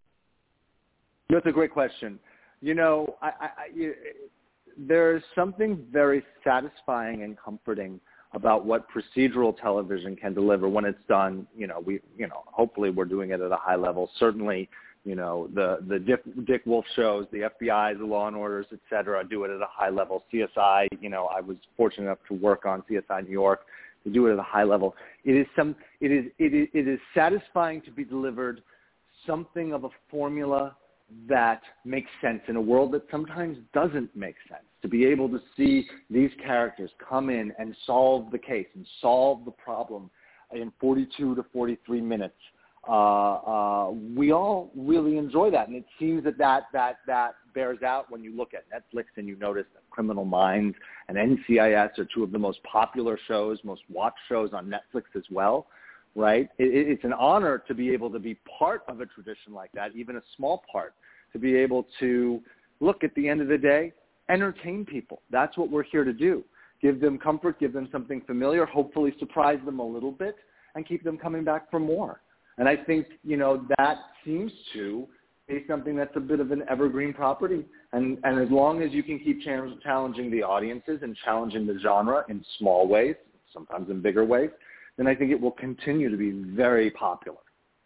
Speaker 4: That's a great question. You know, I, I, I, there's something very satisfying and comforting about what procedural television can deliver when it's done. You know, we, you know, hopefully we're doing it at a high level. Certainly, you know, the the Dick, Dick Wolf shows, the F B I, the Law and Orders, et cetera, do it at a high level. C S I, you know, I was fortunate enough to work on C S I New York. To do it at a high level, it is some. It is it is it is satisfying to be delivered something of a formula that makes sense in a world that sometimes doesn't make sense. To be able to see these characters come in and solve the case and solve the problem in forty-two to forty-three minutes, uh, uh, we all really enjoy that. And it seems that that, that that bears out when you look at Netflix and you notice that Criminal Minds and N C I S are two of the most popular shows, most watched shows on Netflix as well. Right? It, it's an honor to be able to be part of a tradition like that, even a small part, to be able to, look, at the end of the day, entertain people. That's what we're here to do. Give them comfort, give them something familiar, hopefully surprise them a little bit, and keep them coming back for more. And I think, you know, that seems to be something that's a bit of an evergreen property. And, and as long as you can keep challenging the audiences and challenging the genre in small ways, sometimes in bigger ways, then I think it will continue to be very popular.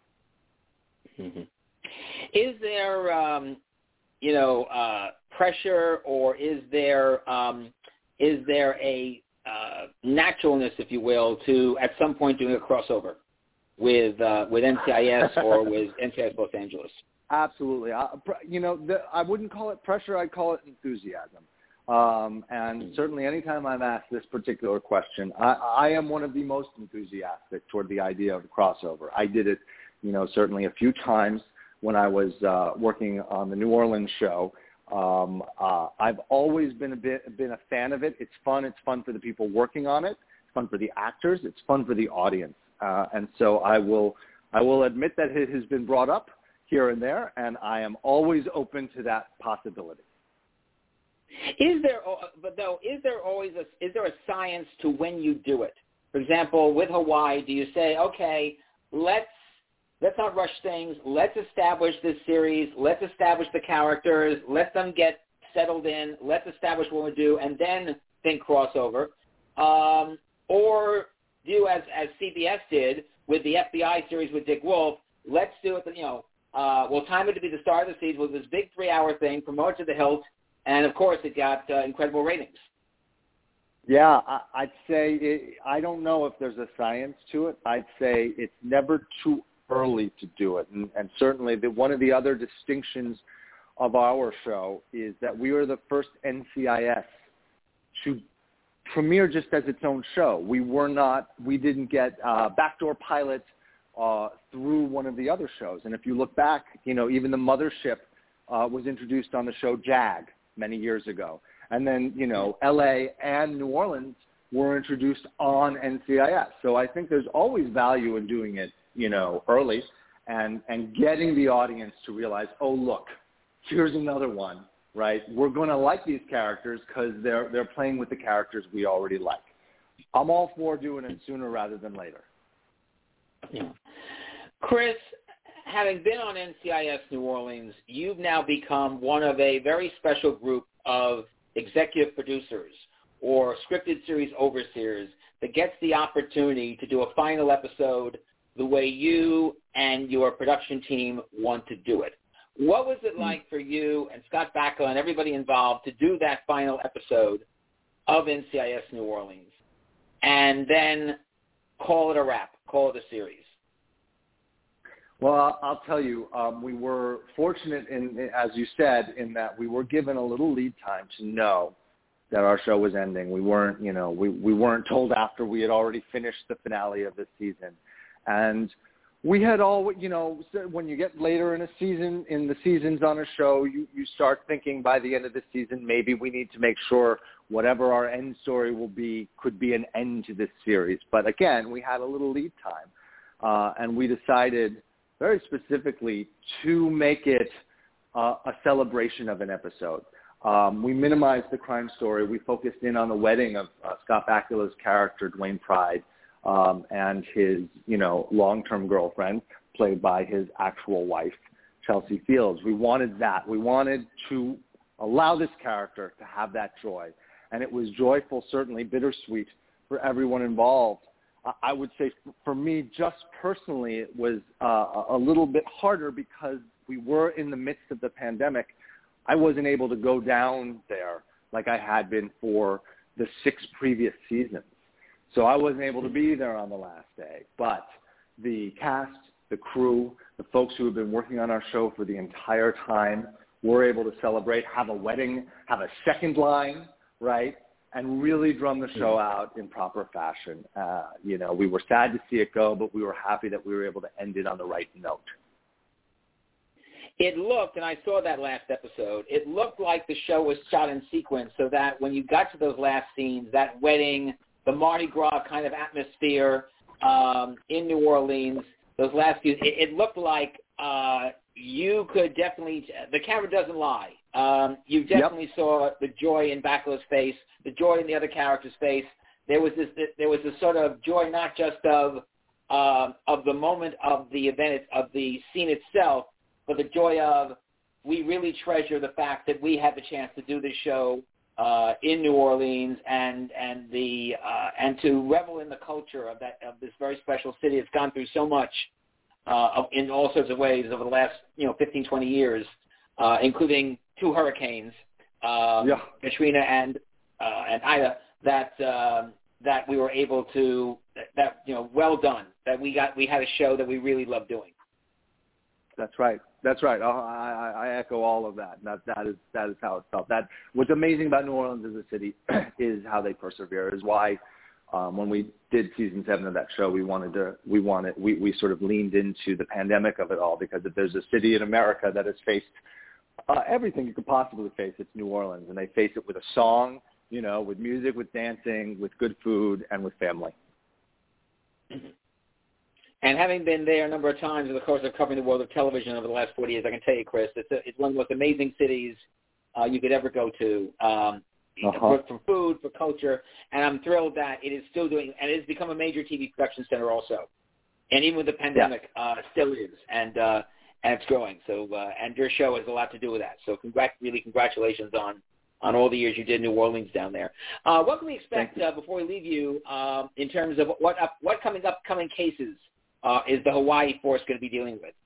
Speaker 2: Mm-hmm. Is there, um, you know, uh, pressure, or is there um, is there a uh, naturalness, if you will, to at some point doing a crossover with uh, with N C I S or with N C I S Los Angeles?
Speaker 4: Absolutely. I, you know, the, I wouldn't call it pressure. I'd call it enthusiasm. Um, and certainly anytime I'm asked this particular question, I, I am one of the most enthusiastic toward the idea of crossover. I did it, you know, certainly a few times when I was uh, working on the New Orleans show. Um, uh, I've always been a bit been a fan of it. It's fun. It's fun for the people working on it. It's fun for the actors. It's fun for the audience. Uh, and so I will I will admit that it has been brought up here and there, and I am always open to that possibility.
Speaker 2: Is there, but though, is there always a is there a science to when you do it? For example, with Hawaii, do you say, okay, let's Let's not rush things. Let's establish this series. Let's establish the characters. Let them get settled in. Let's establish what we do, and then think crossover. Um, or do as as C B S did with the F B I series with Dick Wolf. Let's do it. You know, uh, we'll time it to be the start of the season with this big three-hour thing, promote to the hilt, and of course, it got uh, incredible ratings.
Speaker 4: Yeah, I, I'd say it, I don't know if there's a science to it. I'd say it's never too early to do it, and, and certainly the, one of the other distinctions of our show is that we were the first N C I S to premiere just as its own show. We were not, we didn't get uh, backdoor pilots uh, through one of the other shows. And if you look back, you know, even the Mothership uh, was introduced on the show JAG many years ago, and then you know L A and New Orleans were introduced on N C I S. So I think there's always value in doing it, you know, early and, and getting the audience to realize, oh, look, here's another one, right? We're going to like these characters because they're, they're playing with the characters we already like. I'm all for doing it sooner rather than later.
Speaker 2: Yeah. Chris, having been on N C I S New Orleans, you've now become one of a very special group of executive producers or scripted series overseers that gets the opportunity to do a final episode the way you and your production team want to do it. What was it like for you and Scott Bakula and everybody involved to do that final episode of N C I S New Orleans and then call it a wrap, call it a series?
Speaker 4: Well, I'll tell you, um, we were fortunate, in, as you said, in that we were given a little lead time to know that our show was ending. We weren't, you know, we, we weren't told after we had already finished the finale of the season. And we had all, you know, when you get later in a season, in the seasons on a show, you, you start thinking by the end of the season, maybe we need to make sure whatever our end story will be could be an end to this series. But again, we had a little lead time. Uh, and we decided very specifically to make it uh, a celebration of an episode. Um, we minimized the crime story. We focused in on the wedding of uh, Scott Bakula's character, Dwayne Pride, Um, and his, you know, long-term girlfriend, played by his actual wife, Chelsea Fields. We wanted that. We wanted to allow this character to have that joy. And it was joyful, certainly bittersweet for everyone involved. I would say for me, just personally, it was uh, a little bit harder because we were in the midst of the pandemic. I wasn't able to go down there like I had been for the six previous seasons. So I wasn't able to be there on the last day. But the cast, the crew, the folks who have been working on our show for the entire time were able to celebrate, have a wedding, have a second line, right, and really drum the show out in proper fashion. Uh, you know, we were sad to see it go, but we were happy that we were able to end it on the right note.
Speaker 2: It looked, and I saw that last episode, it looked like the show was shot in sequence so that when you got to those last scenes, that wedding, the Mardi Gras kind of atmosphere um, in New Orleans, those last few, it, it looked like uh, you could definitely, the camera doesn't lie. Um, you definitely yep. saw the joy in Bakula's face, the joy in the other character's face. There was this, there was this sort of joy, not just of uh, of the moment of the event, of the scene itself, but the joy of we really treasure the fact that we had the chance to do this show uh, in New Orleans and and the uh, and to revel in the culture of that of this very special city. It's gone through so much uh, in all sorts of ways over the last you know fifteen, twenty years, uh, including two hurricanes, um,
Speaker 4: yeah.
Speaker 2: Katrina and uh, and Ida. That uh, that we were able to that you know well done. That we got we had a show that we really loved doing.
Speaker 4: That's right. That's right. I, I, I echo all of that. That that is that is how it felt. That what's amazing about New Orleans as a city is how they persevere. Is why um, when we did season seven of that show, we wanted to we wanted we, we sort of leaned into the pandemic of it all, because if there's a city in America that has faced uh, everything you could possibly face, it's New Orleans, and they face it with a song, you know, with music, with dancing, with good food, and with family.
Speaker 2: And having been there a number of times in the course of covering the world of television over the last forty years, I can tell you, Chris, it's, a, it's one of the most amazing cities uh, you could ever go to um, uh-huh. for, for food, for culture. And I'm thrilled that it is still doing, and it has become a major T V production center also. And even with the pandemic, yeah. uh, still is, and uh, and it's growing. So, uh, and your show has a lot to do with that. So, congrat- really, congratulations on on all the years you did in New Orleans down there. Uh, what can we expect uh, before we leave you uh, in terms of what up, what coming upcoming cases Uh, is the Hawaii force going to be dealing with?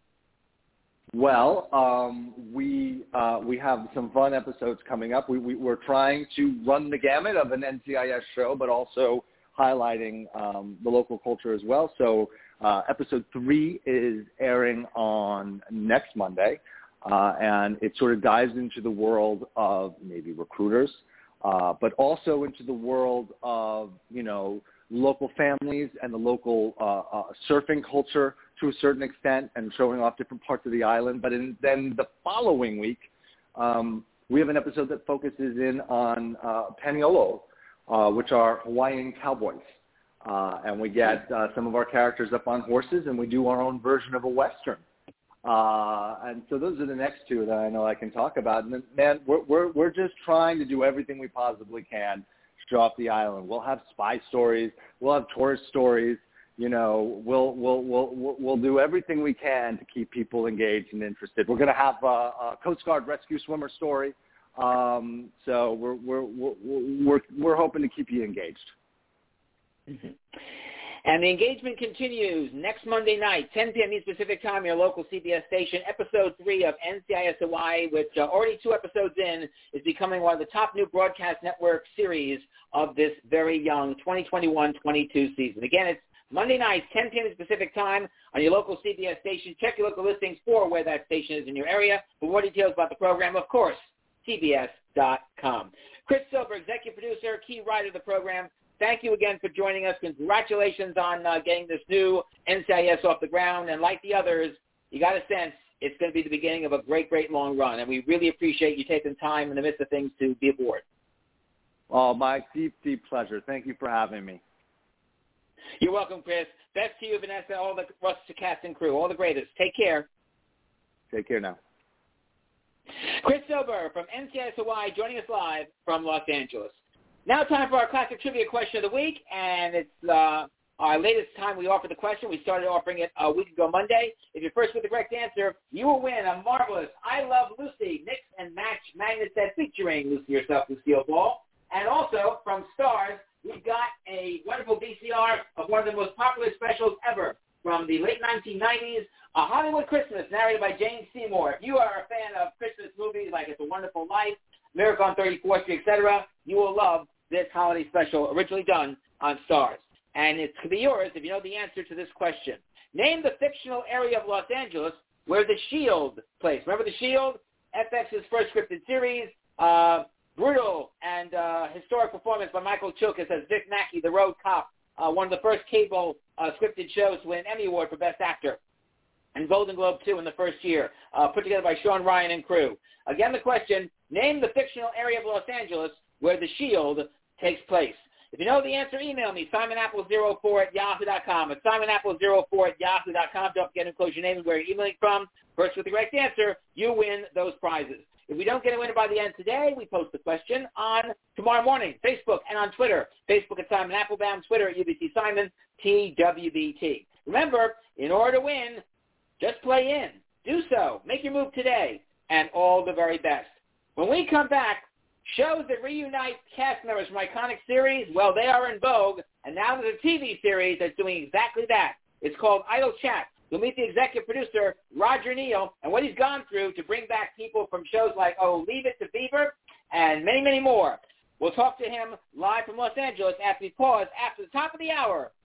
Speaker 4: Well, um, we uh, we have some fun episodes coming up. We, we, we're trying to run the gamut of an N C I S show, but also highlighting um, the local culture as well. So uh, episode three is airing on next Monday, uh, and it sort of dives into the world of maybe recruiters, uh, but also into the world of, you know, local families and the local uh, uh, surfing culture to a certain extent, and showing off different parts of the island. But in, then the following week, um, we have an episode that focuses in on uh, Paniolo, uh, which are Hawaiian cowboys. Uh, and we get uh, some of our characters up on horses, and we do our own version of a Western. Uh, and so those are the next two that I know I can talk about. And then, man, we're, we're, we're just trying to do everything we possibly can show off the island. We'll have spy stories. We'll have tourist stories. You know, we'll we'll we'll we'll do everything we can to keep people engaged and interested. We're going to have a, a Coast Guard rescue swimmer story. Um, so we're we're we're we're we're hoping to keep you engaged.
Speaker 2: Mm-hmm. And the engagement continues next Monday night, ten p.m. East Pacific Time, your local C B S station. Episode three of N C I S Hawaii, which uh, already two episodes in, is becoming one of the top new broadcast network series of this very young twenty twenty-one twenty-two season. Again, it's Monday night, ten p.m. East Pacific Time on your local C B S station. Check your local listings for where that station is in your area. For more details about the program, of course, C B S dot com. Chris Silber, executive producer, key writer of the program. Thank you again for joining us. Congratulations on uh, getting this new N C I S off the ground. And like the others, you got a sense it's going to be the beginning of a great, great long run. And we really appreciate you taking time in the midst of things to be aboard.
Speaker 4: Oh, my deep, deep pleasure. Thank you for having me.
Speaker 2: You're welcome, Chris. Best to you, Vanessa, all the rest of the cast and crew. All the greatest. Take care.
Speaker 4: Take care now.
Speaker 2: Chris Silber from N C I S Hawaii joining us live from Los Angeles. Now time for our classic trivia question of the week, and it's uh, our latest time we offer the question. We started offering it a week ago Monday. If you're first with the correct answer, you will win a marvelous I Love Lucy Mix and Match magnet set featuring Lucy herself, Lucille Ball. And also from Stars, we've got a wonderful V C R of one of the most popular specials ever from the late nineteen nineties, A Hollywood Christmas, narrated by Jane Seymour. If you are a fan of Christmas movies like It's a Wonderful Life, Miracle on thirty-fourth Street, et cetera, you will love this holiday special, originally done on Stars. And it could be yours if you know the answer to this question. Name the fictional area of Los Angeles where The Shield plays. Remember The Shield? F X's first scripted series. Uh, brutal and uh, historic performance by Michael Chilkus as Vic Mackey, the road cop. Uh, one of the first cable uh, scripted shows to win an Emmy Award for Best Actor. And Golden Globe, too, in the first year. Uh, put together by Sean Ryan and crew. Again, the question, name the fictional area of Los Angeles where The Shield takes place. If you know the answer, email me, simon apple zero four at yahoo dot com. It's simon apple zero four at yahoo dot com. Don't forget to enclose your name and where you're emailing from. First with the correct answer, you win those prizes. If we don't get a winner by the end today, we post the question on tomorrow morning, Facebook and on Twitter. Facebook at Simon Applebaum, Twitter at U B C Simon, T W B T. Remember, in order to win, just play in. Do so. Make your move today. And all the very best. When we come back, shows that reunite cast members from iconic series, well, they are in vogue, and now there's a T V series that's doing exactly that. It's called Idle Chat. You'll meet the executive producer, Roger Neal, and what he's gone through to bring back people from shows like Oh, Leave It to Beaver, and many, many more. We'll talk to him live from Los Angeles after we pause after the top of the hour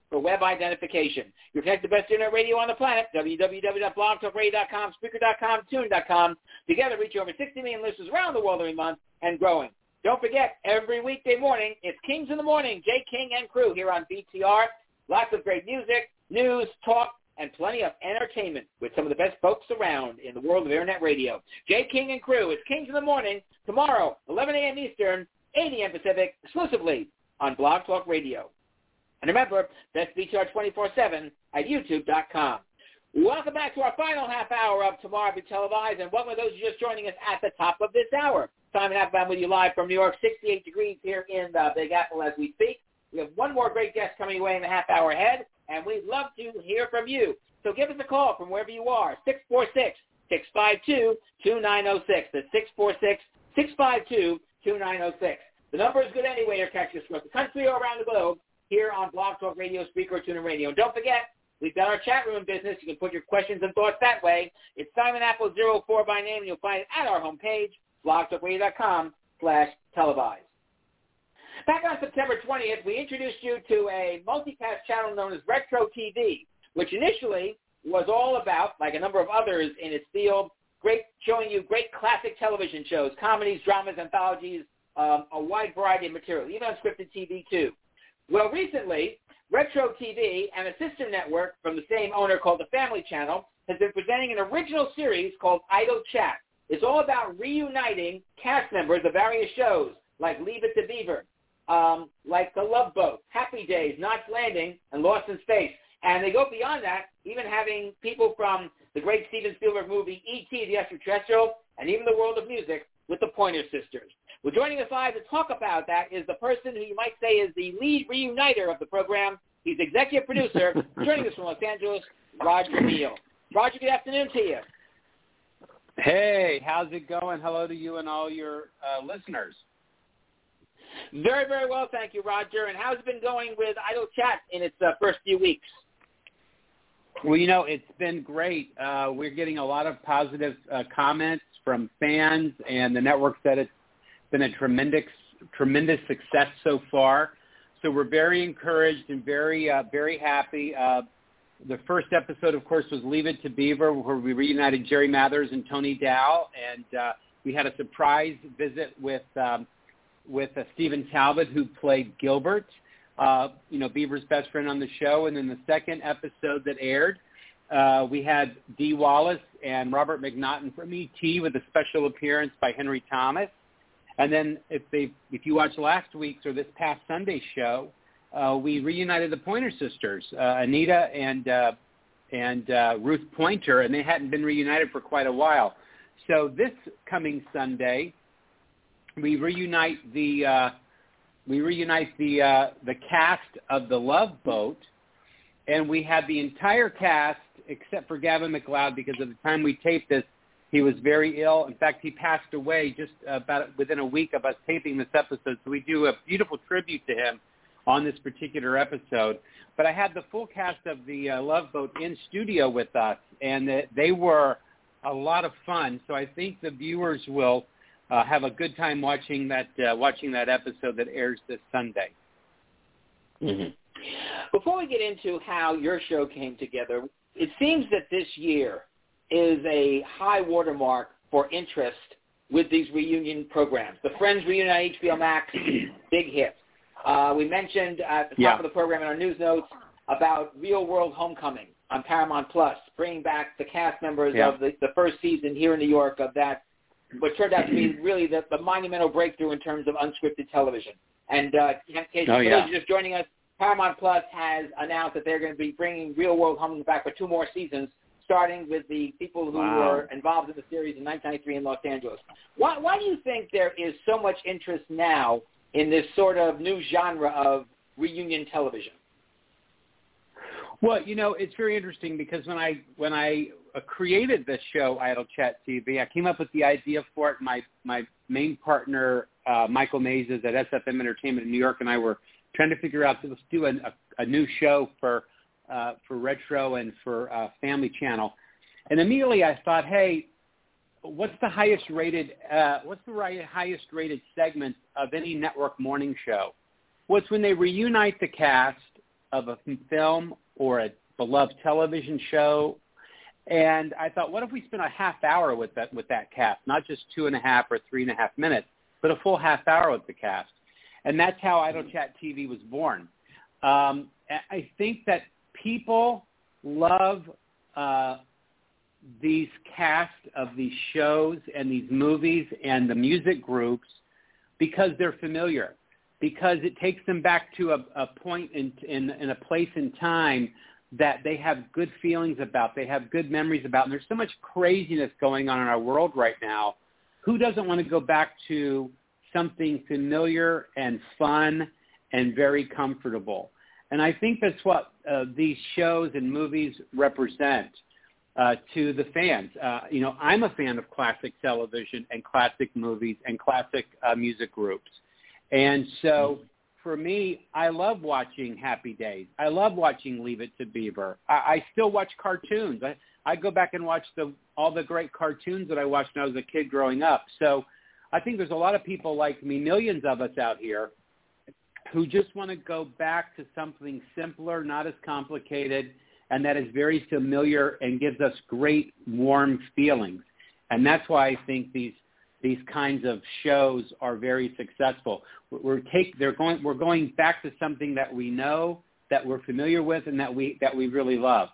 Speaker 2: for web identification. You connect the best internet radio on the planet, w w w dot blog talk radio dot com, Spreaker dot com, Tune dot com. Together, reach over sixty million listeners around the world every month and growing. Don't forget, every weekday morning, it's Kings in the Morning, Jay King and crew here on B T R. Lots of great music, news, talk, and plenty of entertainment with some of the best folks around in the world of internet radio. Jay King and crew, it's Kings in the Morning, tomorrow, eleven a.m. Eastern, eight a.m. Pacific, exclusively on Blog Talk Radio. And remember, that's B T R twenty-four seven at youtube dot com. Welcome back to our final half hour of Tomorrow Be Televised, and welcome to those just joining us at the top of this hour. Simon Applebaum with you live from New York, sixty-eight degrees here in the Big Apple as we speak. We have one more great guest coming away in the half hour ahead, and we'd love to hear from you. So give us a call from wherever you are, six four six, six five two, two nine zero six. That's six four six, six five two, two nine zero six. The number is good anyway. You're catching us across the country or around the globe here on Blog Talk Radio, Spreaker, TuneIn Radio. And don't forget, we've got our chat room business. You can put your questions and thoughts that way. It's Simon Apple zero four by name, and you'll find it at our homepage, blog talk radio dot com slash televised. Back on September twentieth, we introduced you to a multicast channel known as Retro T V, which initially was all about, like a number of others in its field, great showing you great classic television shows, comedies, dramas, anthologies, um, a wide variety of material, even unscripted T V too. Well, recently, Retro T V and a sister network from the same owner called the Family Channel has been presenting an original series called Idle Chat. It's all about reuniting cast members of various shows like Leave It to Beaver, um, like The Love Boat, Happy Days, Knots Landing, and Lost in Space. And they go beyond that, even having people from the great Steven Spielberg movie E T the Extraterrestrial, and even the world of music with the Pointer Sisters. Well, joining us live to talk about that is the person who you might say is the lead reuniter of the program. He's executive producer, joining us from Los Angeles, Roger Neal. Roger, good afternoon to you.
Speaker 5: Hey, how's it going? Hello to you and all your uh, listeners.
Speaker 2: Very, very well, thank you, Roger. And how's it been going with Idle Chat in its uh, first few weeks?
Speaker 5: Well, you know, it's been great. Uh, we're getting a lot of positive uh, comments from fans, and the network said it's been a tremendous, tremendous success so far. So we're very encouraged and very, uh, very happy. Uh, the first episode, of course, was Leave It to Beaver, where we reunited Jerry Mathers and Tony Dow, and uh, we had a surprise visit with um, with uh, Stephen Talbot, who played Gilbert, uh, you know, Beaver's best friend on the show. And then the second episode that aired, uh, we had Dee Wallace and Robert McNaughton from E T with a special appearance by Henry Thomas. And then if they, if you watched last week's or this past Sunday's show, uh, we reunited the Pointer Sisters, uh, Anita and uh, and uh, Ruth Pointer, and they hadn't been reunited for quite a while. So this coming Sunday, we reunite the uh, we reunite the uh, the cast of The Love Boat, and we had the entire cast except for Gavin MacLeod, because at the time we taped this, he was very ill. In fact, he passed away just about within a week of us taping this episode. So we do a beautiful tribute to him on this particular episode. But I had the full cast of the uh, Love Boat in studio with us, and uh, they were a lot of fun. So I think the viewers will uh, have a good time watching that uh, watching that episode that airs this Sunday.
Speaker 2: Mm-hmm. Before we get into how your show came together, it seems that this year is a high watermark for interest with these reunion programs. The Friends reunion on H B O Max, big hit. Uh, we mentioned at the top
Speaker 5: yeah.
Speaker 2: of the program in our news notes about Real World Homecoming on Paramount Plus, bringing back the cast members
Speaker 5: yeah.
Speaker 2: of the, the first season here in New York of that, what turned out to be really the, the monumental breakthrough in terms of unscripted television. And uh, in case
Speaker 5: oh,
Speaker 2: for
Speaker 5: yeah.
Speaker 2: those just joining us, Paramount Plus has announced that they're going to be bringing Real World Homecoming back for two more seasons, starting with the people who
Speaker 5: wow.
Speaker 2: were involved in the series in nineteen ninety-three in Los Angeles. Why, why do you think there is so much interest now in this sort of new genre of reunion television?
Speaker 5: Well, you know, it's very interesting because when I when I uh, created this show, Idle Chat T V, I came up with the idea for it. My my main partner, uh, Michael Mays, is at S F M Entertainment in New York, and I were trying to figure out, let's do a, a, a new show for uh, for Retro and for uh, Family Channel. And immediately I thought, hey, what's the highest rated uh, what's the right, highest rated segment of any network morning show? Well, it's when they reunite the cast of a film or a beloved television show. And I thought, what if we spent a half hour with that with that cast, not just two and a half or three and a half minutes, but a full half hour with the cast. And that's how Idle Chat T V was born. Um, I think that people love uh, these cast of these shows and these movies and the music groups because they're familiar, because it takes them back to a, a point in, in, in a place in time that they have good feelings about, they have good memories about. And there's so much craziness going on in our world right now. Who doesn't want to go back to something familiar and fun and very comfortable? And I think that's what uh, these shows and movies represent uh, to the fans. Uh, you know, I'm a fan of classic television and classic movies and classic uh, music groups. And so for me, I love watching Happy Days. I love watching Leave It to Beaver. I, I still watch cartoons. I, I go back and watch the, all the great cartoons that I watched when I was a kid growing up. So I think there's a lot of people like me, millions of us out here, who just want to go back to something simpler, not as complicated, and that is very familiar and gives us great, warm feelings. And that's why I think these these kinds of shows are very successful. We're take they're going we're going back to something that we know, that we're familiar with, and that we that we really loved.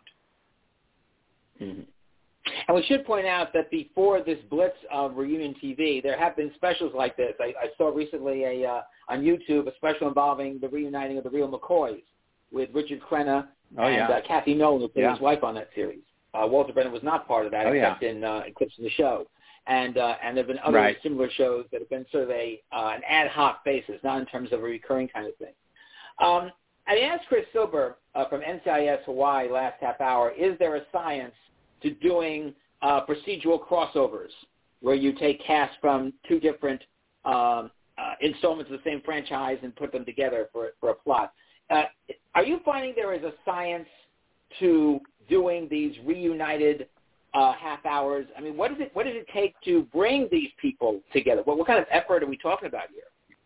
Speaker 2: Mm-hmm. And we should point out that before this blitz of reunion T V, there have been specials like this. I, I saw recently a uh, on YouTube a special involving the reuniting of the Real McCoys with Richard Crenna
Speaker 5: oh,
Speaker 2: and
Speaker 5: yeah.
Speaker 2: uh, Kathy Nolan, who played
Speaker 5: yeah.
Speaker 2: his wife on that series. Uh, Walter Brennan was not part of that,
Speaker 5: oh,
Speaker 2: except
Speaker 5: yeah.
Speaker 2: in uh, clips in the show. And uh, and there have been other
Speaker 5: right.
Speaker 2: similar shows that have been sort of a uh, an ad hoc basis, not in terms of a recurring kind of thing. Um, I asked Chris Silber uh, from N C I S Hawaii last half hour, is there a science to doing uh, procedural crossovers where you take casts from two different um, uh, installments of the same franchise and put them together for, for a plot? Uh, are you finding there is a science to doing these reunited uh, half hours? I mean, what does it what does it take to bring these people together? What, what kind of effort are we talking about here?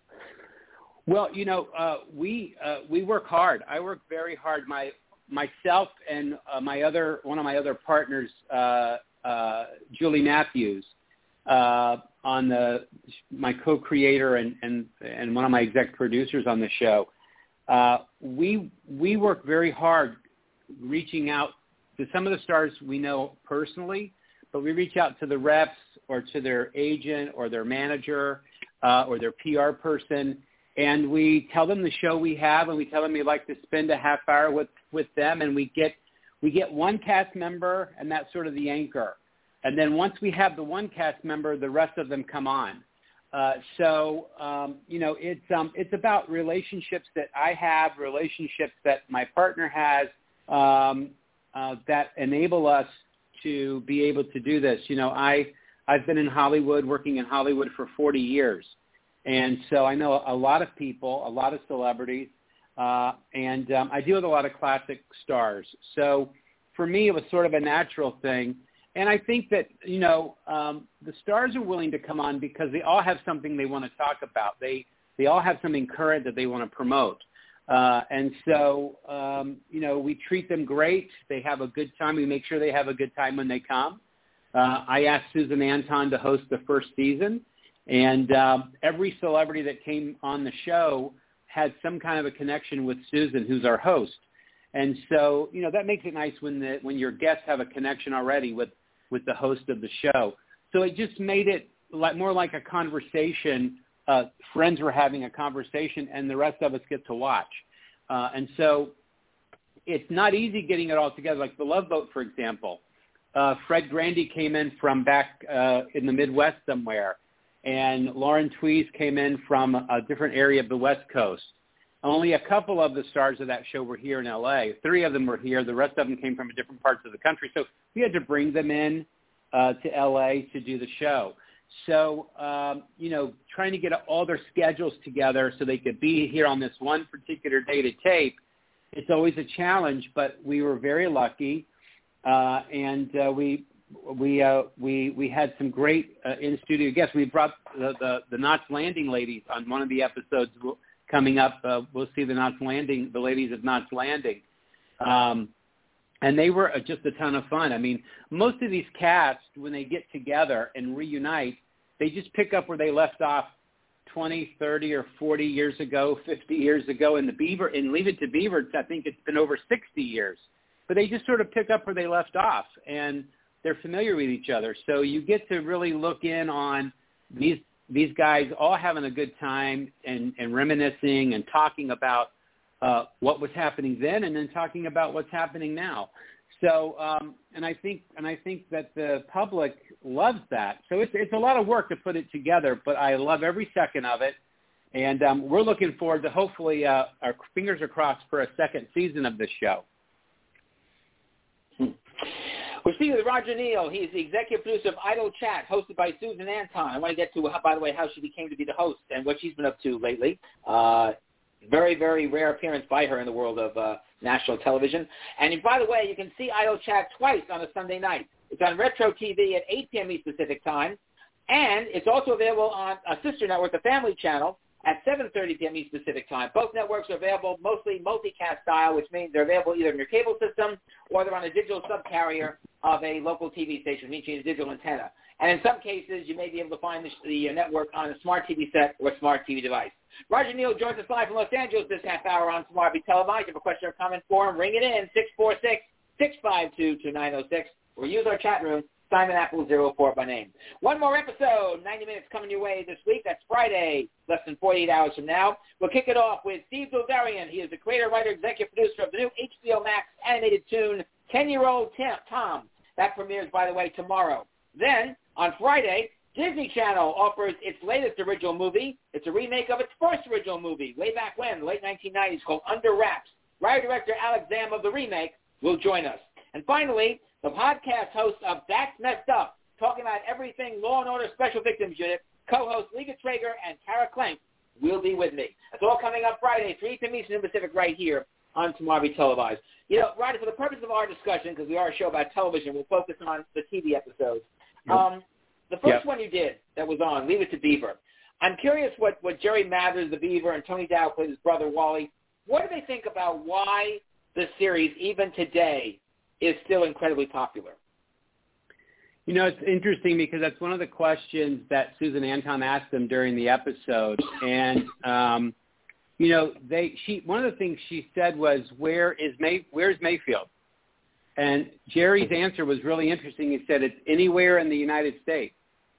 Speaker 5: Well, you know, uh, we uh, we work hard. I work very hard. My myself and uh, my other one of my other partners, uh, uh, Julie Matthews, uh, on the my co-creator and, and and one of my exec producers on the show. Uh, we we work very hard, reaching out to some of the stars we know personally, but we reach out to the reps or to their agent or their manager uh, or their P R person. And we tell them the show we have, and we tell them we'd like to spend a half hour with, with them, and we get we get one cast member, and that's sort of the anchor. And then once we have the one cast member, the rest of them come on. Uh, so um, you know, it's um, it's about relationships that I have, relationships that my partner has, um, uh, that enable us to be able to do this. You know, I I've been in Hollywood, working in Hollywood for forty years. And so I know a lot of people, a lot of celebrities, uh, and um, I deal with a lot of classic stars. So for me, it was sort of a natural thing. And I think that, you know, um, the stars are willing to come on because they all have something they want to talk about. They they all have something current that they want to promote. Uh, and so, um, you know, we treat them great. They have a good time. We make sure they have a good time when they come. Uh, I asked Susan Anton to host the first season. And um, every celebrity that came on the show had some kind of a connection with Susan, who's our host. And so, you know, that makes it nice when the when your guests have a connection already with, with the host of the show. So it just made it like more like a conversation. Uh, friends were having a conversation, and the rest of us get to watch. Uh, and so it's not easy getting it all together. Like the Love Boat, for example. Uh, Fred Grandy came in from back uh, in the Midwest somewhere. And Lauren Tweez came in from a different area of the West Coast. Only a couple of the stars of that show were here in L A. Three of them were here. The rest of them came from different parts of the country. So we had to bring them in uh, to L A to do the show. So, um, you know, trying to get all their schedules together so they could be here on this one particular day to tape, it's always a challenge, but we were very lucky. Uh, and uh, we we uh, we we had some great uh, in studio guests. We brought the, the the Knots Landing ladies on one of the episodes. coming up. Uh, we'll see the Knots Landing, the ladies of Knots Landing. Um, and they were just a ton of fun. I mean, most of these casts, when they get together and reunite, they just pick up where they left off twenty, thirty, or forty years ago, fifty years ago. In the Beaver, in Leave It to Beaver, I think it's been over sixty years. But they just sort of pick up where they left off, and they're familiar with each other. So you get to really look in on these these guys all having a good time and, and reminiscing and talking about uh, what was happening then, and then talking about what's happening now. So, um, and I think, and I think that the public loves that. So it's it's a lot of work to put it together, but I love every second of it, and um, we're looking forward to hopefully uh, our fingers are crossed for a second season of this show.
Speaker 2: Hmm. We're speaking with Roger Neal. He's the executive producer of Idle Chat, hosted by Susan Anton. I want to get to, by the way, how she became to be the host and what she's been up to lately. Uh, very, very rare appearance by her in the world of uh, national television. And by the way, you can see Idle Chat twice on a Sunday night. It's on Retro T V at eight p.m. East Pacific Time, and it's also available on a sister network, the Family Channel, at seven thirty p.m. East Pacific Time. Both networks are available mostly multicast style, which means they're available either in your cable system or they're on a digital subcarrier of a local T V station, meaning a digital antenna. And in some cases, you may be able to find the, the network on a smart T V set or smart T V device. Roger Neal joins us live from Los Angeles this half hour on Smart Be Televised. If you have a question or comment for him, ring it in, six four six, six five two, two nine zero six, or use our chat room, Simon Apple zero four by name. One more episode, ninety minutes coming your way this week. That's Friday, less than forty-eight hours from now. We'll kick it off with Steve Dildarian. He is the creator, writer, executive producer of the new H B O Max animated tune, ten-Year-Old Tom. That premieres, by the way, tomorrow. Then, on Friday, Disney Channel offers its latest original movie. It's a remake of its first original movie, way back when, late nineteen nineties, called Under Wraps. Writer-director Alex Zamm of the remake will join us. And finally, the podcast host of That's Messed Up, talking about everything Law and Order Special Victims Unit, co-host Liga Traeger and Tara Klenk will be with me. That's all coming up Friday, three p.m. Eastern Pacific, right here on Tomorrow Be Televised. You know, Roddy, for the purpose of our discussion, because we are a show about television, we'll focus on the T V episodes. Yep. Um, the first yep. one you did that was on, Leave It to Beaver. I'm curious what, what Jerry Mathers, the Beaver, and Tony Dow played his brother Wally. What do they think about why this series, even today, is still incredibly popular?
Speaker 5: You know, it's interesting because that's one of the questions that Susan Anton asked them during the episode. And, um, you know, they she one of the things she said was, where is May, where's Mayfield? And Jerry's answer was really interesting. He said, it's anywhere in the United States.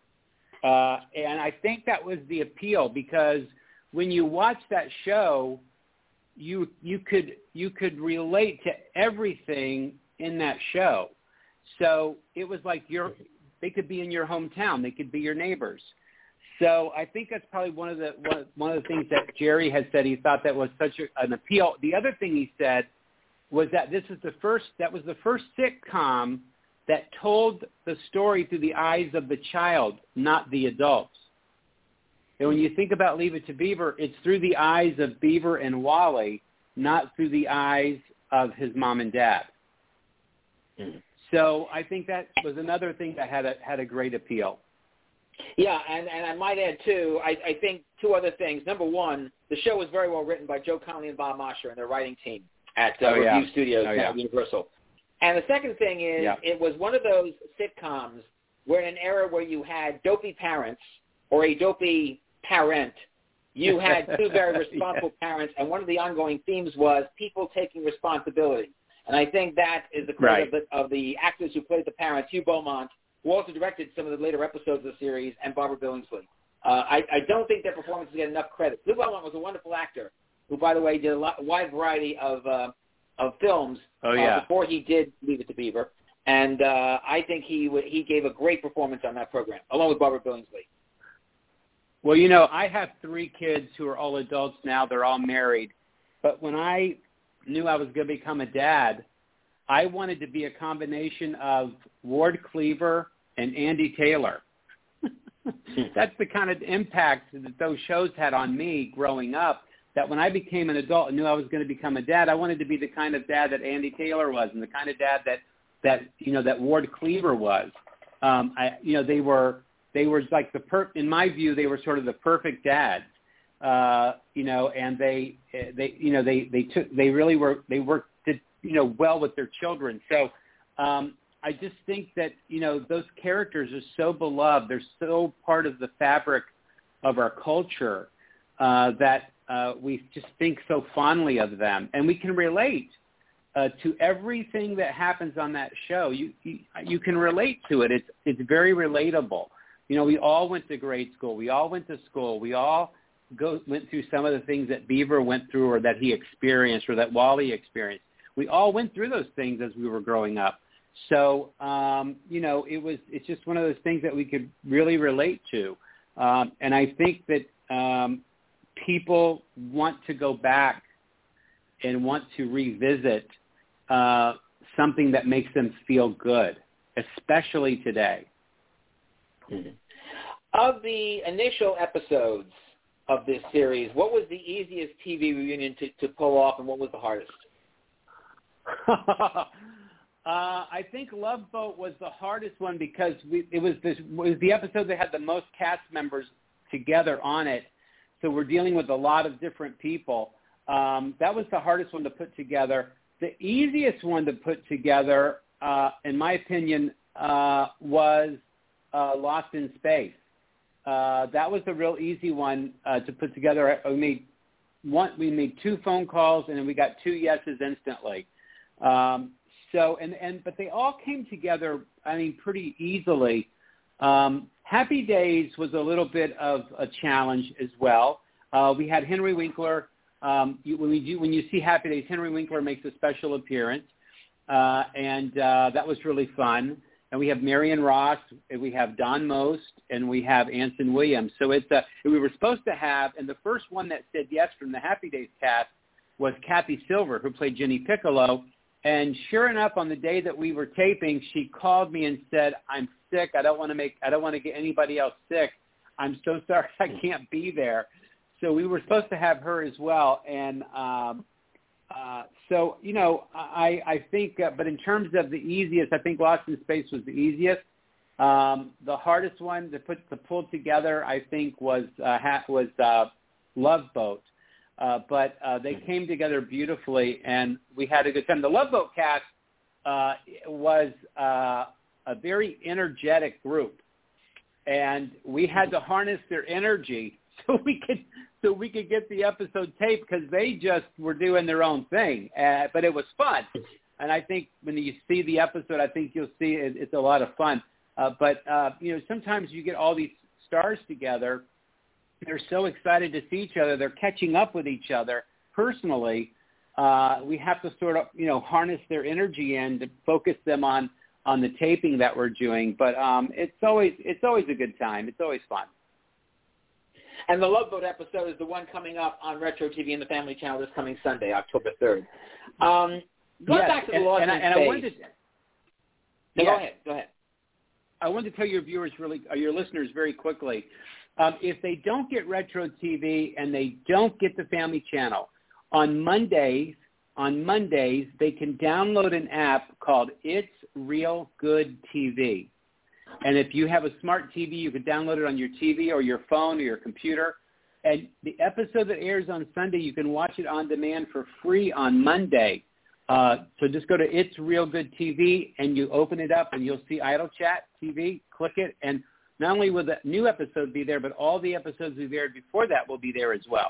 Speaker 5: Uh, and I think that was the appeal, because when you watch that show, you you could you could relate to everything in that show. So it was like you're, they could be in your hometown. They could be your neighbors. So I think that's probably one of the one, one of the things that Jerry had said. He thought that was such a, an appeal. The other thing he said was that this is the first, that was the first sitcom that told the story through the eyes of the child, not the adults. And when you think about Leave It to Beaver, it's through the eyes of Beaver and Wally, not through the eyes of his mom and dad. Mm-hmm. So I think that was another thing that had a had a great appeal.
Speaker 2: Yeah, and, and I might add, too, I, I think two other things. Number one, the show was very well written by Joe Connelly and Bob Mosher and their writing team at uh,
Speaker 5: oh, yeah.
Speaker 2: Review Studios
Speaker 5: oh,
Speaker 2: at
Speaker 5: yeah.
Speaker 2: Universal. And the second thing is
Speaker 5: yeah.
Speaker 2: it was one of those sitcoms where in an era where you had dopey parents or a dopey parent, you had two very responsible yeah. parents, and one of the ongoing themes was people taking responsibility. And I think that is the credit right. of, the, of the actors who played the parents, Hugh Beaumont, who also directed some of the later episodes of the series, and Barbara Billingsley. Uh, I, I don't think their performances get enough credit. Hugh Beaumont was a wonderful actor who, by the way, did a, lot, a wide variety of uh, of films
Speaker 5: oh, yeah.
Speaker 2: uh, before he did Leave It to Beaver. And uh, I think he w- he gave a great performance on that program, along with Barbara Billingsley.
Speaker 5: Well, you know, I have three kids who are all adults now. They're all married. But when I knew I was going to become a dad, I wanted to be a combination of Ward Cleaver and Andy Taylor. That's the kind of impact that those shows had on me growing up, that when I became an adult and knew I was going to become a dad, I wanted to be the kind of dad that Andy Taylor was and the kind of dad that, that you know, that Ward Cleaver was. Um, I, you know, they were they were like the per- in my view, they were sort of the perfect dads. uh, you know, and they, they, you know, they, they took, they really were, they worked, did, you know, well with their children. So um, I just think that, you know, those characters are so beloved. They're so part of the fabric of our culture uh, that uh, we just think so fondly of them, and we can relate uh, to everything that happens on that show. You, you you can relate to it. It's it's very relatable. You know, we all went to grade school. We all went to school. We all go went through some of the things that Beaver went through, or that he experienced, or that Wally experienced. We all went through those things as we were growing up. So um, you know, it was it's just one of those things that we could really relate to, um, and I think that. Um, people want to go back and want to revisit uh, something that makes them feel good, especially today.
Speaker 2: Mm-hmm. Of the initial episodes of this series, what was the easiest T V reunion to, to pull off, and what was the hardest?
Speaker 5: uh, I think Love Boat was the hardest one because we, it was this was the episode that had the most cast members together on it. So we're dealing with a lot of different people. Um, that was the hardest one to put together. The easiest one to put together, uh, in my opinion, uh, was uh, Lost in Space. Uh, that was a real easy one uh, to put together. We made one. We made two phone calls, and then we got two yeses instantly. Um, so, and, and but they all came together, I mean, pretty easily. Um, Happy Days was a little bit of a challenge as well. Uh, we had Henry Winkler. Um, you, when, we do, when you see Happy Days, Henry Winkler makes a special appearance, uh, and uh, that was really fun. And we have Marion Ross, and we have Don Most, and we have Anson Williams. So it's a, we were supposed to have, and the first one that said yes from the Happy Days cast was Kathy Silver, who played Jenny Piccolo. And sure enough, on the day that we were taping, she called me and said, "I'm sick. I don't want to make. I don't want to get anybody else sick. I'm so sorry I can't be there." So we were supposed to have her as well, and um, uh, so you know, I I think. Uh, but in terms of the easiest, I think Lost in Space was the easiest. Um, the hardest one to put to pull together, I think, was uh, ha- was uh, Love Boat. Uh, but uh, they came together beautifully, and we had a good time. The Love Boat cast uh, was uh, a very energetic group, and we had to harness their energy so we could so we could get the episode taped, because they just were doing their own thing. Uh, but it was fun, and I think when you see the episode, I think you'll see it, it's a lot of fun. Uh, but uh, you know, sometimes you get all these stars together. They're so excited to see each other. They're catching up with each other personally. Uh, we have to sort of, you know, harness their energy and to focus them on, on the taping that we're doing. But um, it's always it's always a good time. It's always fun.
Speaker 2: And the Love Boat episode is the one coming up on Retro T V and the Family Channel this coming Sunday, October third. Um, going
Speaker 5: yes,
Speaker 2: back to the
Speaker 5: and,
Speaker 2: Lost
Speaker 5: and,
Speaker 2: in
Speaker 5: I, and
Speaker 2: Space.
Speaker 5: I wanted to,
Speaker 2: no,
Speaker 5: yes.
Speaker 2: Go ahead. Go ahead.
Speaker 5: I wanted to tell your viewers, really, or your listeners, very quickly. Um, if they don't get Retro T V and they don't get the Family Channel, on Mondays, on Mondays they can download an app called It's Real Good T V. And if you have a smart T V, you can download it on your T V or your phone or your computer. And the episode that airs on Sunday, you can watch it on demand for free on Monday. Uh, so just go to It's Real Good T V, and you open it up, and you'll see Idle Chat T V. Click it, and not only will the new episode be there, but all the episodes we've aired before that will be there as well.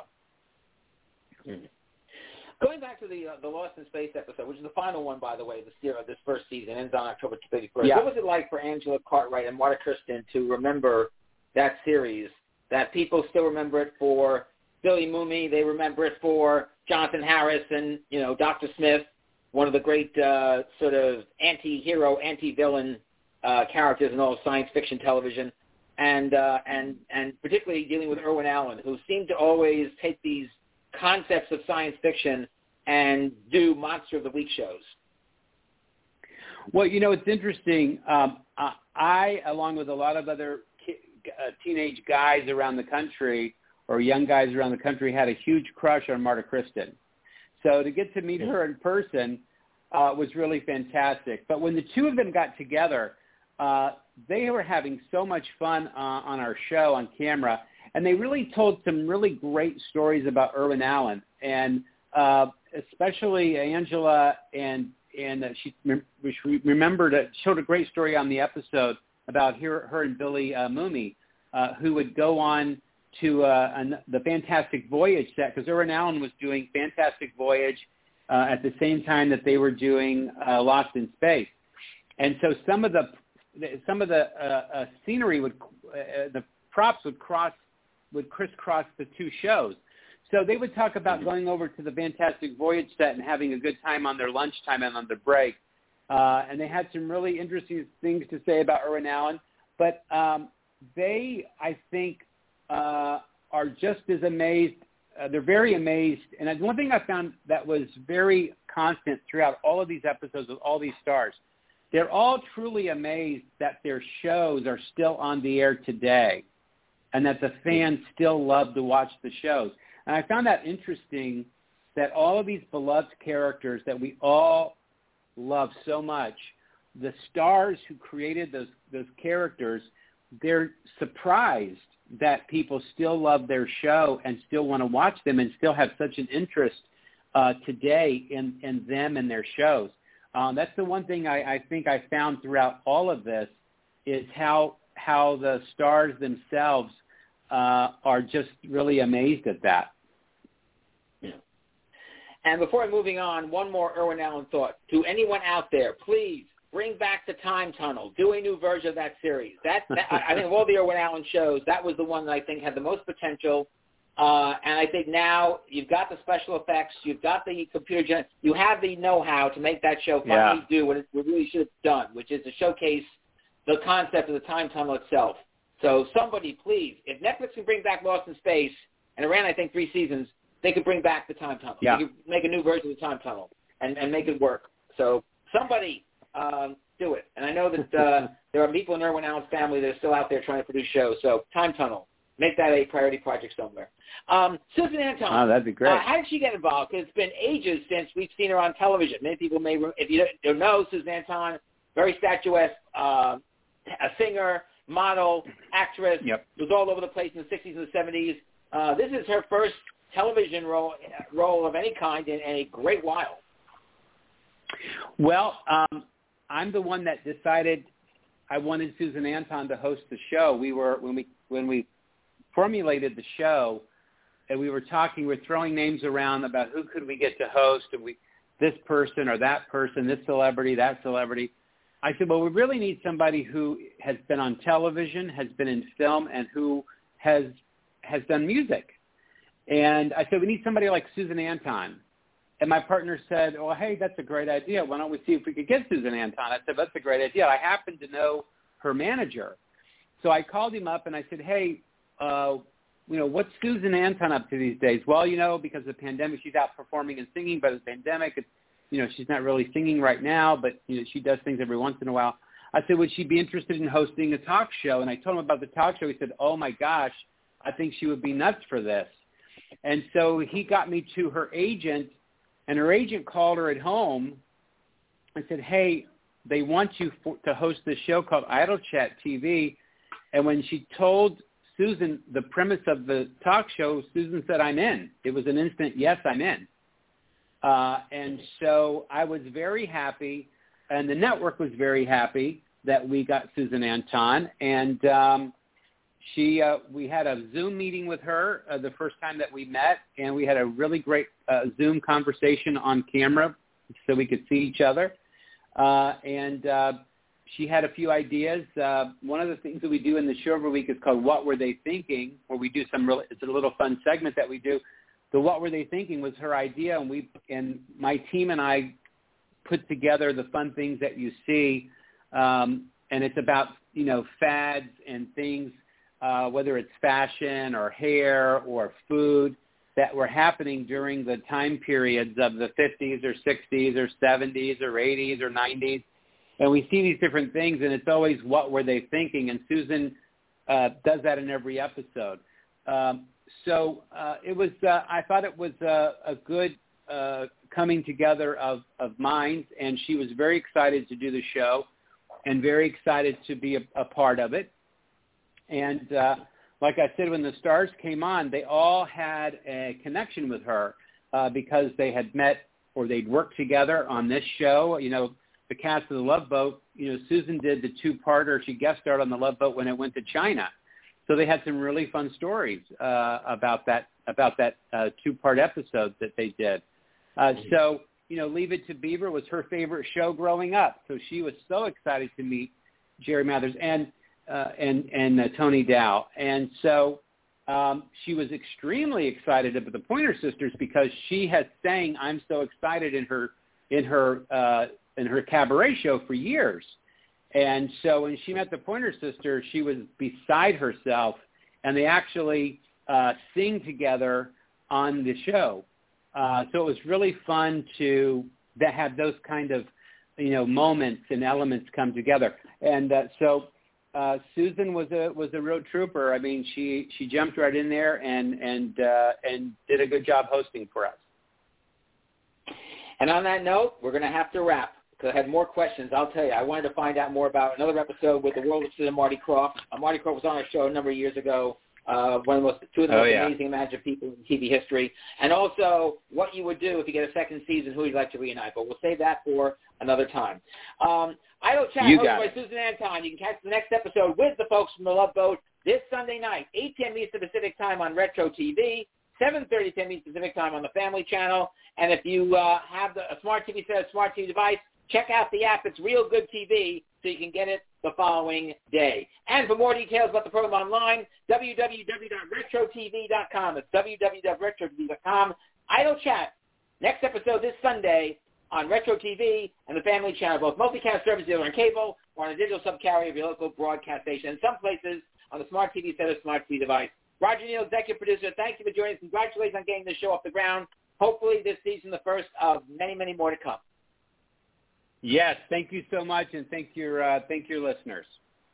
Speaker 2: Mm-hmm. Going back to the uh, the Lost in Space episode, which is the final one, by the way, this year, this first season ends on October thirty-first.
Speaker 5: Yeah.
Speaker 2: What was it like for Angela Cartwright and Marta Kristen to remember that series? That people still remember it for Billy Mooney, they remember it for Jonathan Harris and, you know, Doctor Smith, one of the great uh, sort of anti-hero, anti-villain uh, characters in all of science fiction television, and uh, and and particularly dealing with Irwin Allen, who seemed to always take these concepts of science fiction and do Monster of the Week shows.
Speaker 5: Well, you know, it's interesting. Um, I, along with a lot of other ki- uh, teenage guys around the country, or young guys around the country, had a huge crush on Marta Kristen. So to get to meet her in person uh, was really fantastic. But when the two of them got together, uh, they were having so much fun uh, on our show on camera. And they really told some really great stories about Irwin Allen, and uh, especially Angela, and and uh, she, she remembered, uh, showed a great story on the episode about her, her and Billy uh, Mooney, uh, who would go on to uh, an, the Fantastic Voyage set, because Irwin Allen was doing Fantastic Voyage uh, at the same time that they were doing uh, Lost in Space. And so some of the some of the uh, uh, scenery would, uh, the props would cross, would crisscross the two shows. So they would talk about going over to the Fantastic Voyage set and having a good time on their lunchtime and on their break. Uh, and they had some really interesting things to say about Irwin Allen. But um, they, I think, uh, are just as amazed. Uh, they're very amazed. And one thing I found that was very constant throughout all of these episodes with all these stars, they're all truly amazed that their shows are still on the air today and that the fans still love to watch the shows. And I found that interesting, that all of these beloved characters that we all love so much, the stars who created those those characters, they're surprised that people still love their show and still want to watch them and still have such an interest uh, today in, in them and their shows. Um, that's the one thing I, I think I found throughout all of this is how how the stars themselves uh, are just really amazed at that.
Speaker 2: Yeah. And before moving on, one more Irwin Allen thought. To anyone out there, please bring back the Time Tunnel. Do a new version of that series. That, that I think of all the Irwin Allen shows, that was the one that I think had the most potential. Uh, and I think now you've got the special effects, you've got the computer gen, you have the know-how to make that show finally yeah. do what it really should have done, which is to showcase the concept of the Time Tunnel itself. So somebody, please, if Netflix can bring back Lost in Space, and it ran, I think, three seasons, they could bring back the Time Tunnel.
Speaker 5: Yeah.
Speaker 2: They could make a new version of the Time Tunnel and, and make it work. So somebody um, do it. And I know that uh, there are people in Irwin Allen's family that are still out there trying to produce shows. So Time Tunnel, make that a priority project somewhere. Um, Susan Anton.
Speaker 5: Oh, that'd be great.
Speaker 2: Uh, how did she get involved? Because it's been ages since we've seen her on television. Many people may, if you don't know, Susan Anton, very statuesque, uh, a singer, model, actress,
Speaker 5: yep.
Speaker 2: was all over the place in the sixties and the seventies. Uh, this is her first television role role of any kind in, in a great while.
Speaker 5: Well, um, I'm the one that decided I wanted Susan Anton to host the show. We were when we when we formulated the show, and we were talking, we we're throwing names around about who could we get to host, and we this person or that person, this celebrity, that celebrity. I said, well, we really need somebody who has been on television, has been in film, and who has has done music. And I said, we need somebody like Susan Anton. And my partner said, well, hey, that's a great idea. Why don't we see if we could get Susan Anton? I said, that's a great idea. I happen to know her manager. So I called him up and I said, hey, uh, you know, what's Susan Anton up to these days? Well, you know, because of the pandemic, she's out performing and singing, but the pandemic, it's, you know, she's not really singing right now, but, you know, she does things every once in a while. I said, would she be interested in hosting a talk show? And I told him about the talk show. He said, oh, my gosh, I think she would be nuts for this. And so he got me to her agent, and her agent called her at home and said, hey, they want you for, to host this show called Idol Chat T V. And when she told Susan the premise of the talk show, Susan said, I'm in. It was an instant, yes, I'm in. Uh, and so I was very happy, and the network was very happy that we got Susan Anton. And um, she, uh, we had a Zoom meeting with her uh, the first time that we met, and we had a really great uh, Zoom conversation on camera so we could see each other. Uh, and uh, she had a few ideas. Uh, one of the things that we do in the show every week is called What Were They Thinking, where we do some really, it's a little fun segment that we do. The What Were They Thinking was her idea, and we and my team and I put together the fun things that you see, um, and it's about, you know, fads and things, uh, whether it's fashion or hair or food, that were happening during the time periods of the fifties or sixties or seventies or eighties or nineties. And we see these different things, and it's always what were they thinking, and Susan uh, does that in every episode. Um, so uh, it was. Uh, I thought it was a, a good uh, coming together of, of minds, and she was very excited to do the show and very excited to be a, a part of it. And uh, like I said, when the stars came on, they all had a connection with her uh, because they had met or they'd worked together on this show. You know, the cast of The Love Boat, you know, Susan did the two-parter. She guest starred on The Love Boat when it went to China. So they had some really fun stories uh, about that about that uh, two-part episode that they did. Uh, so, you know, Leave It to Beaver was her favorite show growing up. So she was so excited to meet Jerry Mathers and uh, and and uh, Tony Dow. And so um, she was extremely excited about the Pointer Sisters because she had sang "I'm So Excited" in her in her uh, in her cabaret show for years. And so when she met the Pointer Sisters, she was beside herself, and they actually uh, sing together on the show. Uh, so it was really fun to that have those kind of, you know, moments and elements come together. And uh, so uh, Susan was a was a real trooper. I mean, she, she jumped right in there and and uh, and did a good job hosting for us.
Speaker 2: And on that note, we're going to have to wrap. Because I had more questions. I'll tell you, I wanted to find out more about another episode with the World of Sin and Marty Krofft. Uh, Marty Krofft was on our show a number of years ago. Uh, one of the most, two of the
Speaker 5: oh,
Speaker 2: most
Speaker 5: yeah.
Speaker 2: amazing imaginative people in T V history. And also, what you would do if you get a second season, who you'd like to reunite. But we'll save that for another time. Um, Idle Chat,
Speaker 5: you
Speaker 2: hosted by Susan Anton. You can catch the next episode with the folks from The Love Boat this Sunday night, eight p.m. Eastern Pacific Time on Retro T V, seven thirty p.m. Eastern Pacific Time on the Family Channel. And if you uh, have the, a smart T V set, a smart T V device, check out the app. It's Real Good T V, so you can get it the following day. And for more details about the program online, w w w dot retro t v dot com. It's w w w dot retro t v dot com. Idle Chat, next episode this Sunday on Retro T V and the Family Channel, both multicast services either on cable or on a digital subcarrier of your local broadcast station. In some places, on the smart T V set or smart T V device. Roger Neal, executive producer, thank you for joining us. Congratulations on getting this show off the ground. Hopefully this season the first of many, many more to come.
Speaker 5: Yes, thank you so much, and thank your uh, thank your listeners.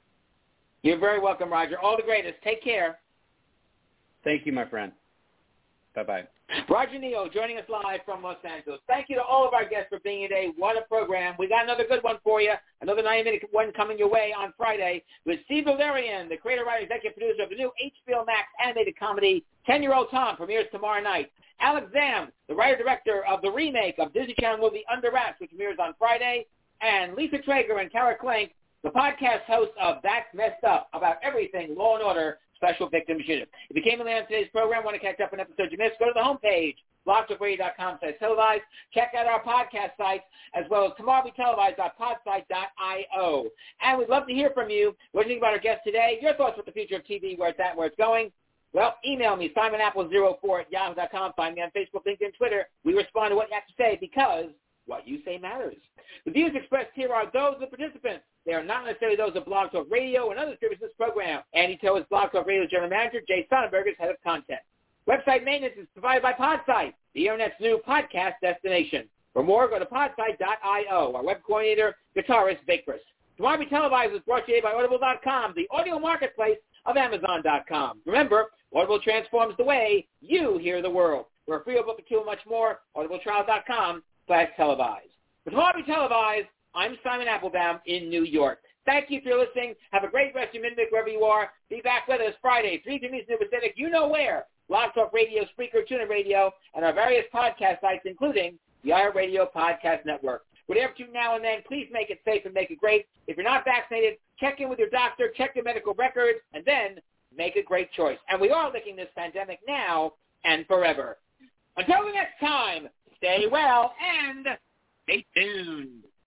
Speaker 2: You're very welcome, Roger. All the greatest. Take care.
Speaker 5: Thank you, my friend. Bye-bye.
Speaker 2: Roger Neal joining us live from Los Angeles. Thank you to all of our guests for being here today. What a program. We got another good one for you, another ninety-minute one coming your way on Friday with Steve Valerian, the creator, writer, executive producer of the new H B O Max animated comedy ten-Year-Old Tom, premieres tomorrow night. Alex Zam, the writer-director of the remake of Disney Channel movie Under Wraps, which premieres on Friday. And Lisa Traeger and Kara Klink, the podcast host of That's Messed Up, about everything Law and Order Special Victims Unit. If you came in on today's program, want to catch up on episodes you missed, go to the homepage, blog talk radio dot com slash televised. Check out our podcast sites, as well as tomorrow be televised dot podsite dot io. And we'd love to hear from you. What do you think about our guest today? Your thoughts with the future of T V, where it's at, where it's going. Well, email me, simon apple zero four at yahoo dot com. Find me on Facebook, LinkedIn, Twitter. We respond to what you have to say because what you say matters. The views expressed here are those of the participants. They are not necessarily those of Blog Talk Radio and other distributors of this program. Andy Toe is Blog Talk Radio's general manager. Jay Sonnenberg is head of content. Website maintenance is provided by Podsite, the Internet's new podcast destination. For more, go to podsite dot io. Our web coordinator, guitarist, Vic Chris. Tomorrow Be Televised is brought to you by audible dot com, the audio marketplace of amazon dot com. Remember, Audible transforms the way you hear the world. For a free book or two and much more, audible trial dot com slash televised. For Tomorrow Be Televised, I'm Simon Applebaum in New York. Thank you for listening. Have a great rest of your midweek wherever you are. Be back with us Friday, three p.m. Eastern Pacific. You know where. Blog Talk Radio, Spreaker, TuneIn Radio, and our various podcast sites, including the iHeartRadio Podcast Network. Whatever you now and then, please make it safe and make it great. If you're not vaccinated, check in with your doctor, check your medical records, and then make a great choice. And we are licking this pandemic now and forever. Until the next time, stay well and stay tuned.